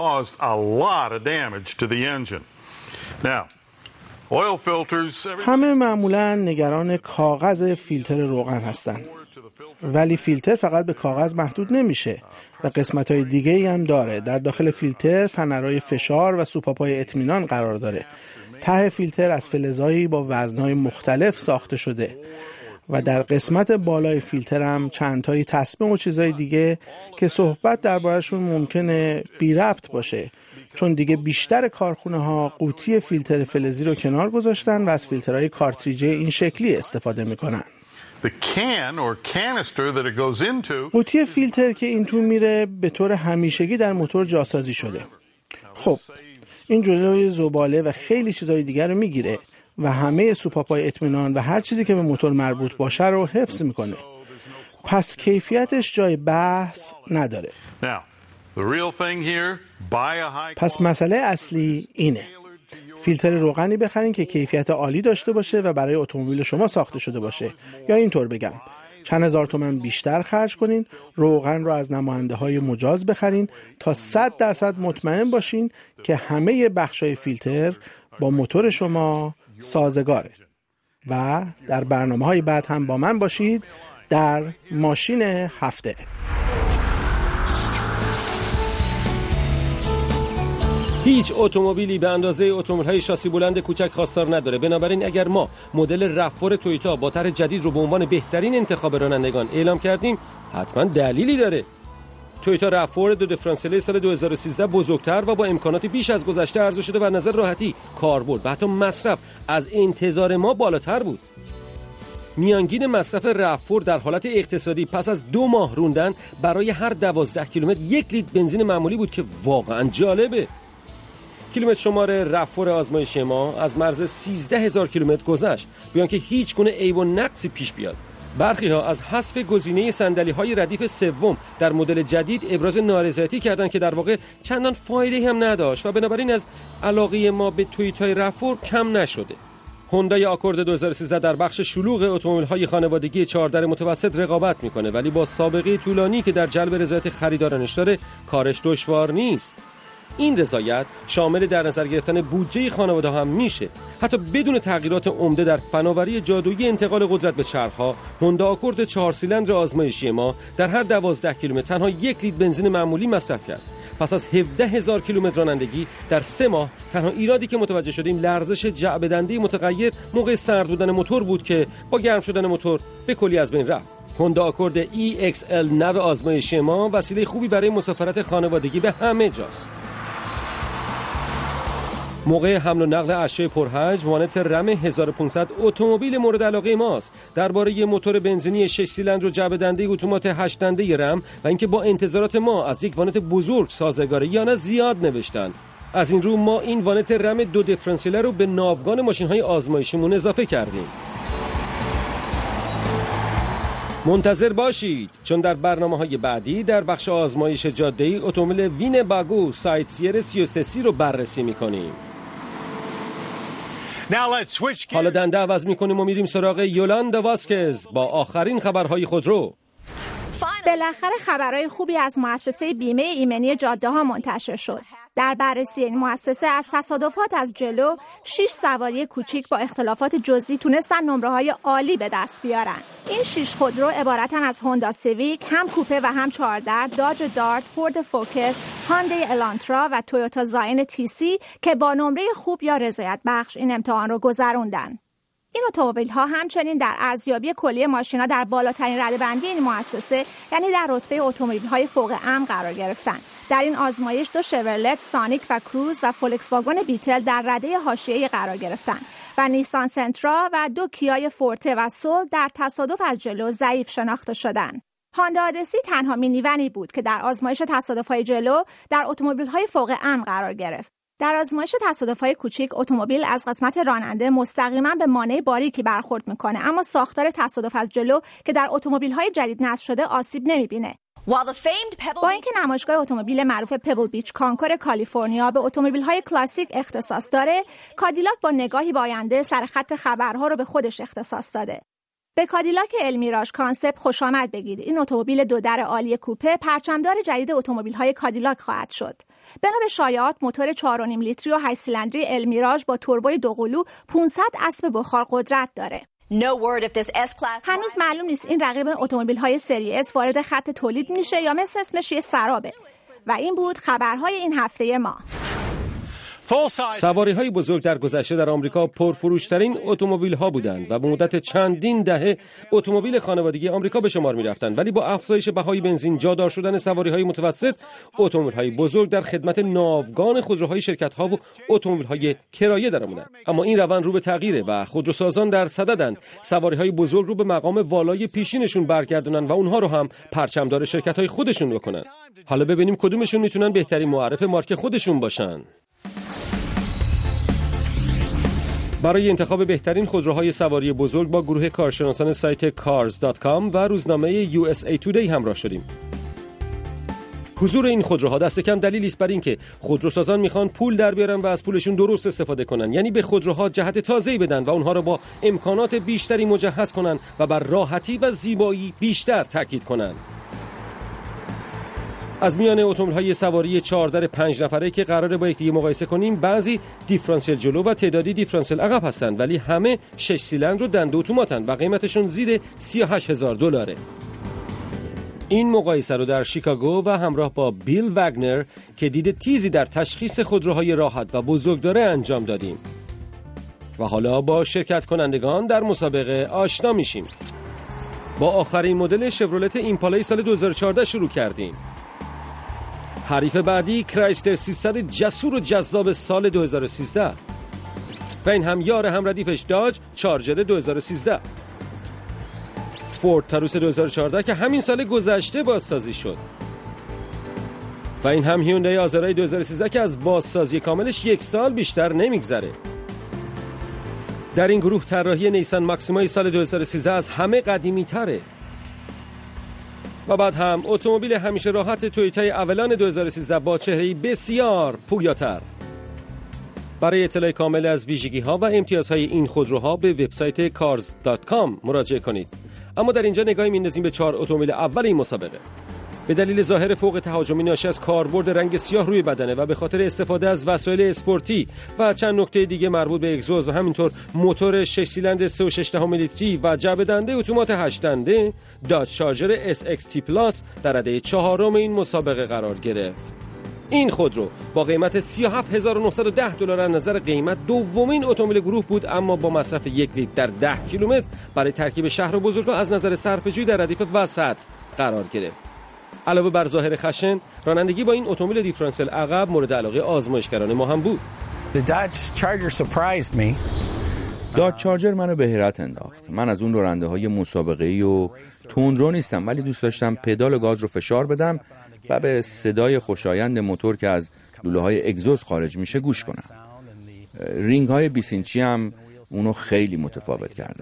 همه معمولاً نگران کاغذ فیلتر روغن هستن. ولی فیلتر فقط به کاغذ محدود نمیشه و قسمت‌های دیگه‌ای هم داره. در داخل فیلتر فنرهای فشار و سوپاپ‌های اطمینان قرار داره. ته فیلتر از فلزایی با وزن‌های مختلف ساخته شده و در قسمت بالای فیلتر هم چند تایی تسمه و چیزای دیگه که صحبت درباره‌شون ممکنه بی ربط باشه، چون دیگه بیشتر کارخونه ها قوطی فیلتر فلزی رو کنار گذاشتن و از فیلترهای کارتریجی این شکلی استفاده میکنن. قوطی فیلتر که این تو میره به طور همیشگی در موتور جاسازی شده. خب این جلوی زباله و خیلی چیزای دیگر رو میگیره و همه سوپاپای اطمینان و هر چیزی که به موتور مربوط باشه رو حفظ میکنه. پس کیفیتش جای بحث نداره. پس مسئله اصلی اینه: فیلتر روغنی بخرین که کیفیت عالی داشته باشه و برای اتومبیل شما ساخته شده باشه، یا اینطور بگم چند هزار تومان بیشتر خرج کنین، روغن رو از نماینده های مجاز بخرین تا صد درصد مطمئن باشین که همه بخشای فیلتر با موتور شما سازگاره. و در برنامه‌های بعد هم با من باشید در ماشین هفته. هیچ اتومبیلی به اندازه اتومبیل‌های شاسی بلند کوچک خواستار نداره. بنابراین اگر ما مدل رفور تویوتا با طرح جدید رو به عنوان بهترین انتخاب رانندگان اعلام کردیم، حتما دلیلی داره. تویوتا رفور دو دیفرانسیل سال دو هزار و سیزده بزرگتر و با امکانات بیش از گذشته عرضه شده و از نظر راحتی، کاربرد و حتی مصرف از انتظار ما بالاتر بود. میانگین مصرف رفور در حالت اقتصادی پس از دو ماه روندن برای هر دوازده کیلومتر یک لیتر بنزین معمولی بود که واقعا جالبه. کیلومتر شمار رفور آزمایشی ما از مرز سیزده هزار کیلومتر گذشت بیان که هیچ گونه عیب و نقصی پیش بیاد. برخی ها از حذف گزینه صندلی‌های ردیف سوم در مدل جدید ابراز نارضایتی کردند که در واقع چندان فایده‌ای هم نداشت و بنابراین از علاقه ما به تویوتای رفور کم نشده. هوندای آکورد دو هزار و سیزده در بخش شلوغ اتومبیل‌های خانوادگی چهار در متوسط رقابت می‌کنه، ولی با سابقه طولانی که در جلب رضایت خریدارانش داره کارش دشوار نیست. این رضایت شامل در نظر گرفتن بودجه خانواده هم میشه. حتی بدون تغییرات عمده در فناوری جادویی انتقال قدرت به چرخ‌ها، هوندا آکورد چهار سیلندر آزمایشی ما در هر دوازده کیلومتر تنها یک لیتر بنزین معمولی مصرف کرد پس از هفده هزار کیلومتر رانندگی در سه ماه تنها ایرادی که متوجه شدیم لرزش جعبه دنده متغیر موقع سرد بودن موتور بود که با گرم شدن موتور به کلی از بین رفت. هوندا آکورد ای ایکس ال نو آزمایشی ما وسیله خوبی برای مسافرت خانوادگی به همه جاست. موقع حمل و نقل اشیاء پرحجم وانت رم هزار و پانصد اتومبیل مورد علاقه ماست. درباره موتور بنزینی شش سیلندر و جعبه دنده اتومات هشت دنده رم و اینکه با انتظارات ما از یک وانت بزرگ سازگاره یا نه زیاد نوشتن. از این رو ما این وانت رم دو دیفرانسیل رو به ناوگان ماشین‌های آزمایشیمون اضافه کردیم. منتظر باشید چون در برنامه‌های بعدی در بخش آزمایش جاده‌ای اتومبیل وینباگو سایت سیر سی و سه سی رو بررسی می‌کنیم. حالا دنده عوض می‌کنیم و میریم سراغ یولاندا واسکز با آخرین خبرهای خودرو. بالاخره خبرهای خوبی از مؤسسه بیمه ایمنی جاده‌ها منتشر شد. در بررسی این مؤسسه از تصادفات از جلو، شش سواری کوچیک با اختلافات جزئی تونستن نمره‌های عالی به دست بیارن. این شش خودرو عبارتن از هوندا سیویک، هم کوپه و هم چهار در، داج دارت، فورد فوکس، هاندای الانترا و تویوتا زاین تی سی که با نمره خوب یا رضایت بخش این امتحان رو گذروندن. این اتومبیل‌ها همچنین در ارزیابی کلی ماشینا در بالاترین رده‌بندی این مؤسسه یعنی در رتبه اتومبیل‌های فوق امن قرار گرفتند. در این آزمایش دو شورلت سانیک و کروز و فولکس واگن بیتل در رده حاشیه‌ای قرار گرفتند و نیسان سنترا و دو کیای فورته و سول در تصادف از جلو ضعیف شناخته شدند. هوندا آدسی تنها مینیونی بود که در آزمایش تصادف‌های جلو در اتومبیل‌های فوق امن قرار گرفت. در آزمایش تصادف‌های کوچیک اتومبیل از قسمت راننده مستقیما به مانع باریکی برخورد میکنه، اما ساختار تصادف از جلو که در اتومبیل‌های جدید نصب شده آسیب نمیبینه. با اینکه نمایشگاه اتومبیل معروف پبل بیچ کانکور کالیفرنیا به اتومبیل‌های کلاسیک اختصاص داره، کادیلاک با نگاهی به آینده سرخط خبرها رو به خودش اختصاص داده. به کادیلاک المیراژ کانسپت خوش آمد بگید. این اتومبیل دو در عالی کوپه پرچمدار جدید اتومبیل‌های کادیلاک خواهد شد. بنا به شایعات موتور چهار و نیم لیتری و هشت سیلندری المیراژ با توربوی دوقلو پانصد اسب بخار قدرت داره. هنوز معلوم نیست این رقیب اتومبیل‌های سری اس وارد خط تولید میشه یا مثل اسمش یه سرابه. و این بود خبرهای این هفته ما. سواری‌های بزرگ در گذشته در آمریکا پرفروش‌ترین اتومبیل‌ها بودند و به مدت چندین دهه اتومبیل خانوادگی آمریکا به شمار می‌رفتند، ولی با افزایش بهای بنزین، جادار شدن سواری‌های متوسط، اتومبیل‌های بزرگ در خدمت ناوگان خودروهای شرکت‌ها و اتومبیل‌های کرایه درآمدند. اما این روند رو به تغییره و خودروسازان در صددند سواری‌های بزرگ رو به مقام والای پیشینشون برگردونن و اونها رو هم پرچمدار شرکت‌های خودشون بکنن. حالا ببینیم کدومشون میتونن بهترین معرف مارک خودشون باشن. برای انتخاب بهترین خودروهای سواری بزرگ با گروه کارشناسان سایت کارز دات کام و روزنامه یو اس ای تودی همراه شدیم. حضور این خودروها دست کم دلیلی است بر اینکه خودروسازان میخوان پول در بیارن و از پولشون درست استفاده کنن، یعنی به خودروها جهت تازه‌ای بدن و اونها رو با امکانات بیشتری مجهز کنن و بر راحتی و زیبایی بیشتر تاکید کنن. از میان اتومبیل‌های سواری چهار در پنج نفره که قراره با یکدیگه مقایسه کنیم، بعضی دیفرانسیل جلو و تعدادی دیفرانسیل عقب هستند، ولی همه شش سیلندر و دنده اتوماتن و قیمتشون زیر سی و هشت هزار دلاره. این مقایسه رو در شیکاگو و همراه با بیل وگنر که دید تیزی در تشخیص خودروهای راحت و بزرگ داره انجام دادیم. و حالا با شرکت کنندگان در مسابقه آشنا میشیم. با آخرین مدل شورولت ایمپالای سال دو هزار و چهارده شروع کردیم. حریف بعدی کرایسلر سیصد جسور و جذاب سال دو هزار و سیزده و این هم یار هم ردیفش داج چارجر دو هزار و سیزده. فورد تاروس دو هزار و چهارده که همین سال گذشته بازسازی شد و این هم هیوندای آزرای دو هزار و سیزده که از بازسازی کاملش یک سال بیشتر نمیگذره. در این گروه طراحی نیسان ماکسیمای سال دو هزار و سیزده از همه قدیمی تره و بعد هم اتومبیل همیشه راحت تویوتای اولان دو هزار و سیزده با چهره‌ای بسیار پویاتر. برای اطلاع کامل از ویژگی‌ها و امتیازهای این خودروها به وبسایت کارز دات کام مراجعه کنید. اما در اینجا نگاهی می‌اندازیم به چهار اتومبیل اول این مسابقه. به دلیل ظاهر فوق تهاجمی ناشی از کاربرد رنگ سیاه روی بدنه و به خاطر استفاده از وسایل اسپورتی و چند نکته دیگه مربوط به اگزوز و همینطور موتور شش سیلندر سه و شش دهم لیتری و جعبه دنده اتومات هشت دنده، داج چارجر اس ایکس تی پلاس در رده چهارم این مسابقه قرار گرفت. این خودرو با قیمت سی و هفت هزار و نهصد و ده دلار از نظر قیمت دومین اتومبیل گروه بود، اما با مصرف یک لیتر در ده کیلومتر برای ترکیب شهر و بزرگراه از نظر صرفه‌جویی در ردیف وسط قرار گرفت. علاوه بر ظاهر خشن، رانندگی با این اتومبیل دیفرانسیل عقب مورد علاقه آزمایشگران ما هم بود. The Dodge Charger surprised me. داج چارجر منو به حیرت انداخت. من از اون راننده های مسابقه‌ای و تندرو نیستم، ولی دوست داشتم پدال گاز رو فشار بدم و به صدای خوشایند موتور که از لوله های اگزوز خارج میشه گوش کنم. رینگ های بیست اینچی هم اونو خیلی متفاوت کرده.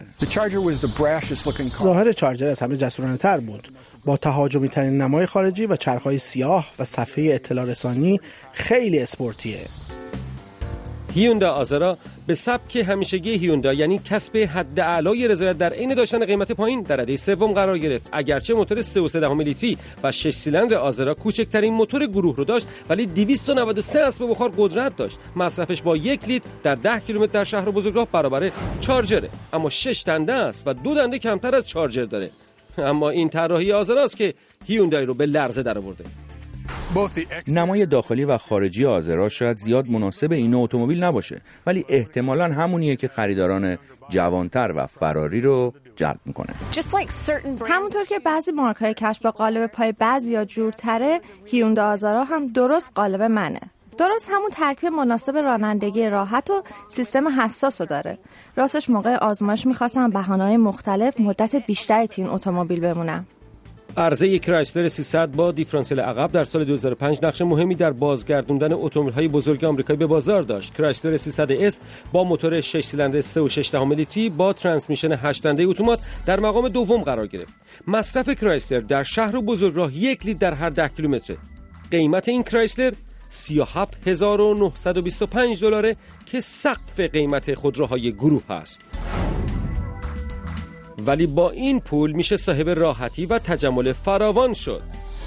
ظاهر چارجر از همه جسورانه تر بود، با تهاجمی ترین نمای خارجی و چرخهای سیاه و صفحه اطلاع رسانی خیلی اسپورتیه. هیوندا آزرا به سبک همیشگی هیوندا، یعنی کسب حد اعلای رضایت در عین داشتن قیمت پایین، در رده سوم قرار گرفت. اگرچه موتور سه و سه دهم لیتری و شش سیلندر آزرا کوچکترین موتور گروه رو داشت، ولی دویست و نود و سه اسب بخار قدرت داشت. مصرفش با یک لیتر در ده کیلومتر در شهر و بزرگراه برابر چارجره، اما شش دنده است و دو دنده کمتر از چارجر داره. اما این طراحی آزراست که هیوندای رو به لرزه درآورده. نمای داخلی و خارجی آزرا شاید زیاد مناسب این نوع اتومبیل نباشه، ولی احتمالاً همونیه که خریداران جوانتر و فراری رو جلب میکنه. همونطور که بعضی مارک‌های کشف با قالب پای بعضیا جورتره، هیوندا آزارا هم درست قالب منه. درست همون ترکیب مناسب رانندگی راحت و سیستم حساس رو داره. راستش موقع آزمایش می‌خواستم بهانه‌های مختلف مدت بیشتری تو این اتومبیل بمونم. عرضه یک کرایسلر سیصد با دیفرانسیل عقب در سال دو هزار و پنج نقش مهمی در بازگردوندن اتومبیل‌های بزرگ آمریکایی به بازار داشت. کرایسلر سیصد اس با موتور شش سیلندر سه و شش دهم لیتری با ترانسمیشن هشت دنده اتومات در مقام دوم قرار گرفت. مصرف کرایسلر در شهر و بزرگراه یک لیتر در هر ده کیلومتر. قیمت این کرایسلر سی و هفت هزار و نهصد و بیست و پنج دلاره که سقف قیمت خودروهای گروه است. ولی با این پول میشه صاحب راحتی و تجمل فراوان شد.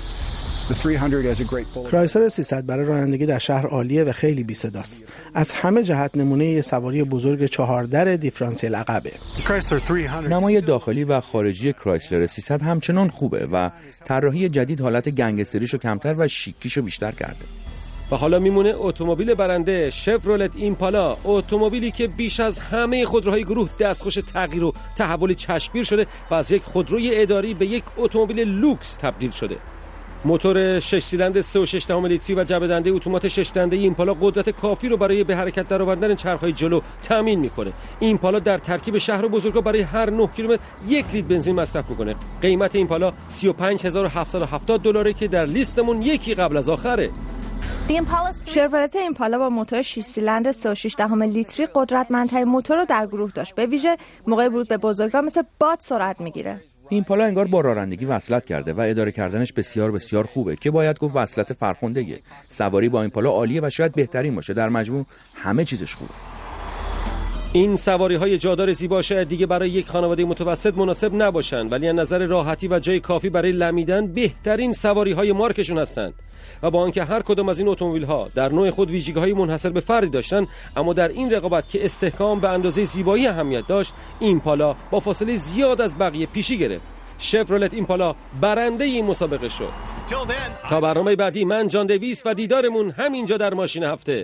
کرایسلر سیصد برای رانندگی در شهر عالیه و خیلی بی صداست. از همه جهت نمونه یه سواری بزرگ چهار در دیفرانسیل عقبه. نمای داخلی و خارجی کرایسلر سیصد همچنان خوبه و طراحی جدید حالت گنگستریشو کمتر و شیکیشو بیشتر کرده. و حالا میمونه اتومبیل برنده شفرولت ایمپالا، اتومبیلی که بیش از همه خودروهای گروه دستخوش تغییر و تحول چشمگیر شده و از یک خودروی اداری به یک اتومبیل لوکس تبدیل شده. موتور شش سیلندر سه و شش دهم لیتری و جعبه دنده اتومات شش دنده ایمپالا قدرت کافی رو برای به حرکت درآوردن چرخهای جلو تامین میکنه. ایمپالا در ترکیب شهر و بزرگراه برای هر نه کیلومتر یک لیتر بنزین مصرف میکنه. قیمت ایمپالا سی و پنج هزار و هفتصد و هفتاد دلاره که در لیستمون یکی قبل از آخره. شفرولت ایمپالا با موتور شش سیلندر سه و شش دهم لیتری قدرتمندترین موتور رو در گروه داشت. به ویژه موقع ورود به بزرگراه مثل باد سرعت میگیره. ایمپالا انگار با رانندگی وصلت کرده و اداره کردنش بسیار بسیار خوبه که باید گفت وصلت فرخندگیه. سواری با ایمپالا عالیه و شاید بهترین باشه. در مجموع همه چیزش خوبه. این سواری‌های جادار زیبا شاید دیگه برای یک خانواده متوسط مناسب نباشن، ولی از نظر راحتی و جای کافی برای لمیدن بهترین سواری‌های مارکشون هستند. و با آنکه هر کدام از این اتومبیل‌ها در نوع خود ویژگی‌های منحصر به فردی داشتن، اما در این رقابت که استحکام به اندازه زیبایی اهمیت داشت، ایمپالا با فاصله زیاد از بقیه پیشی گرفت. شفرولت ایمپالا برنده این مسابقه شد. تا برنامه بعدی، من جان دیویس و دیدارمون همینجا در ماشین هفته.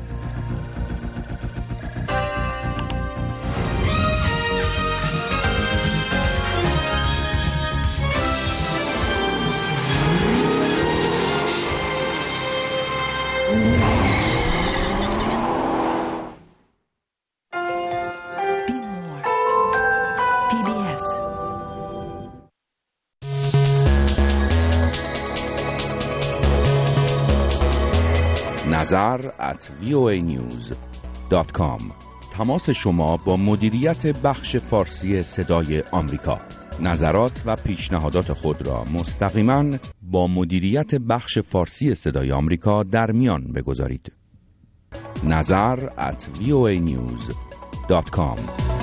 نظر ات وی او ای نیوز دات کام. تماس شما با مدیریت بخش فارسی صدای آمریکا. نظرات و پیشنهادات خود را مستقیما با مدیریت بخش فارسی صدای آمریکا در میان بگذارید. نظر ات وی او ای نیوز دات کام.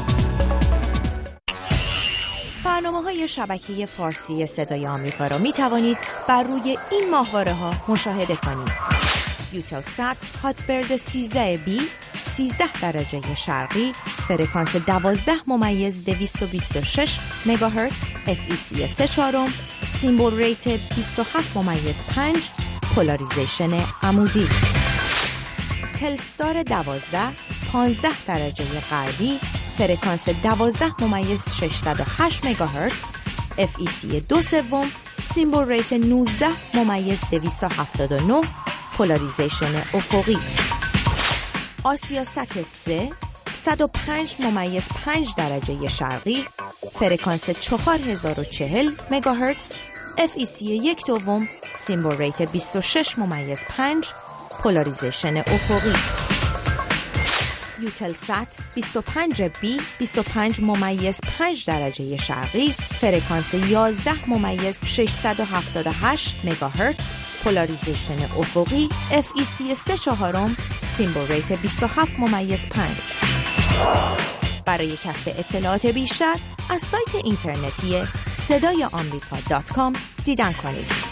برنامه‌های شبکه فارسی صدای آمریکا را می توانید بر روی این ماهواره ها مشاهده کنید: یوتلسات هاتبرد سیزده بی سیزده درجه شرقی، فرکانس دوازده ممیز دویست و بیست و شش مگاهرتز، اف ای سی سه چهارم، سیمبل ریت بیست و هفت ممیز پنج، پولاریزیشن عمودی. تلستار دوازده پانزده درجه غربی، فرکانس دوازده ممیز ششصد و هشت مگاهرتز، اف ای سی دو سوم، سیمبل ریت نوزده ممیز دویست و هفتاد و نه، پولاریزیشن افقی. آسیاست سه صد و پنج ممیز پنج درجه شرقی، فرکانس چهار هزار و چهل مگاهرتز، اف ای سی یک دوم، سیمبل ریت بیست و شش ممیز پنج، پولاریزیشن افقی. یوتلسات بیست و پنج بی بیست و پنج ممیز پنج درجه شرقی، فرکانس یازده ممیز ششصد و هفتاد و هشت مگاهرتز، پولاریزیشن افقی، اف ای سی سه چهارم، سیمبل ریت بیست و هفت ممیز پنج. برای کسب اطلاعات بیشتر از سایت اینترنتی صدای آمریکا دات کام دیدن کنید.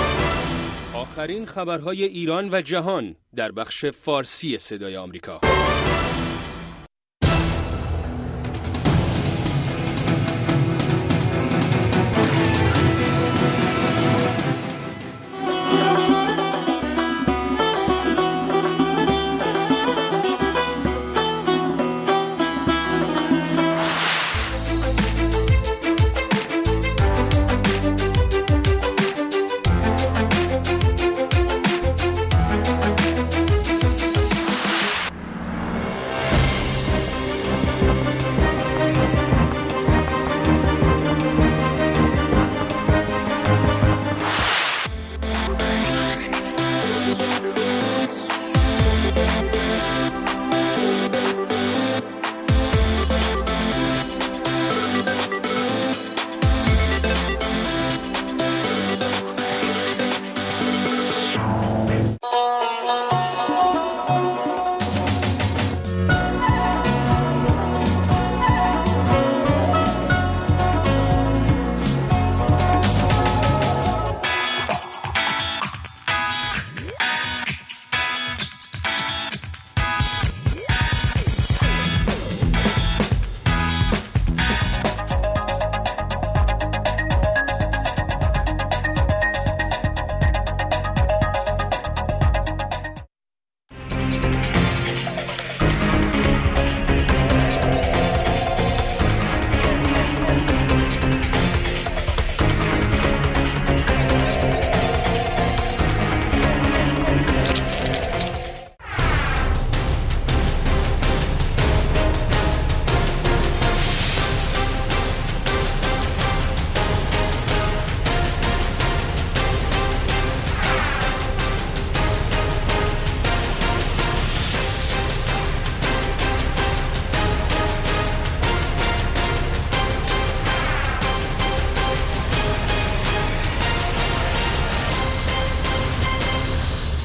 آخرین خبرهای ایران و جهان در بخش فارسی صدای آمریکا.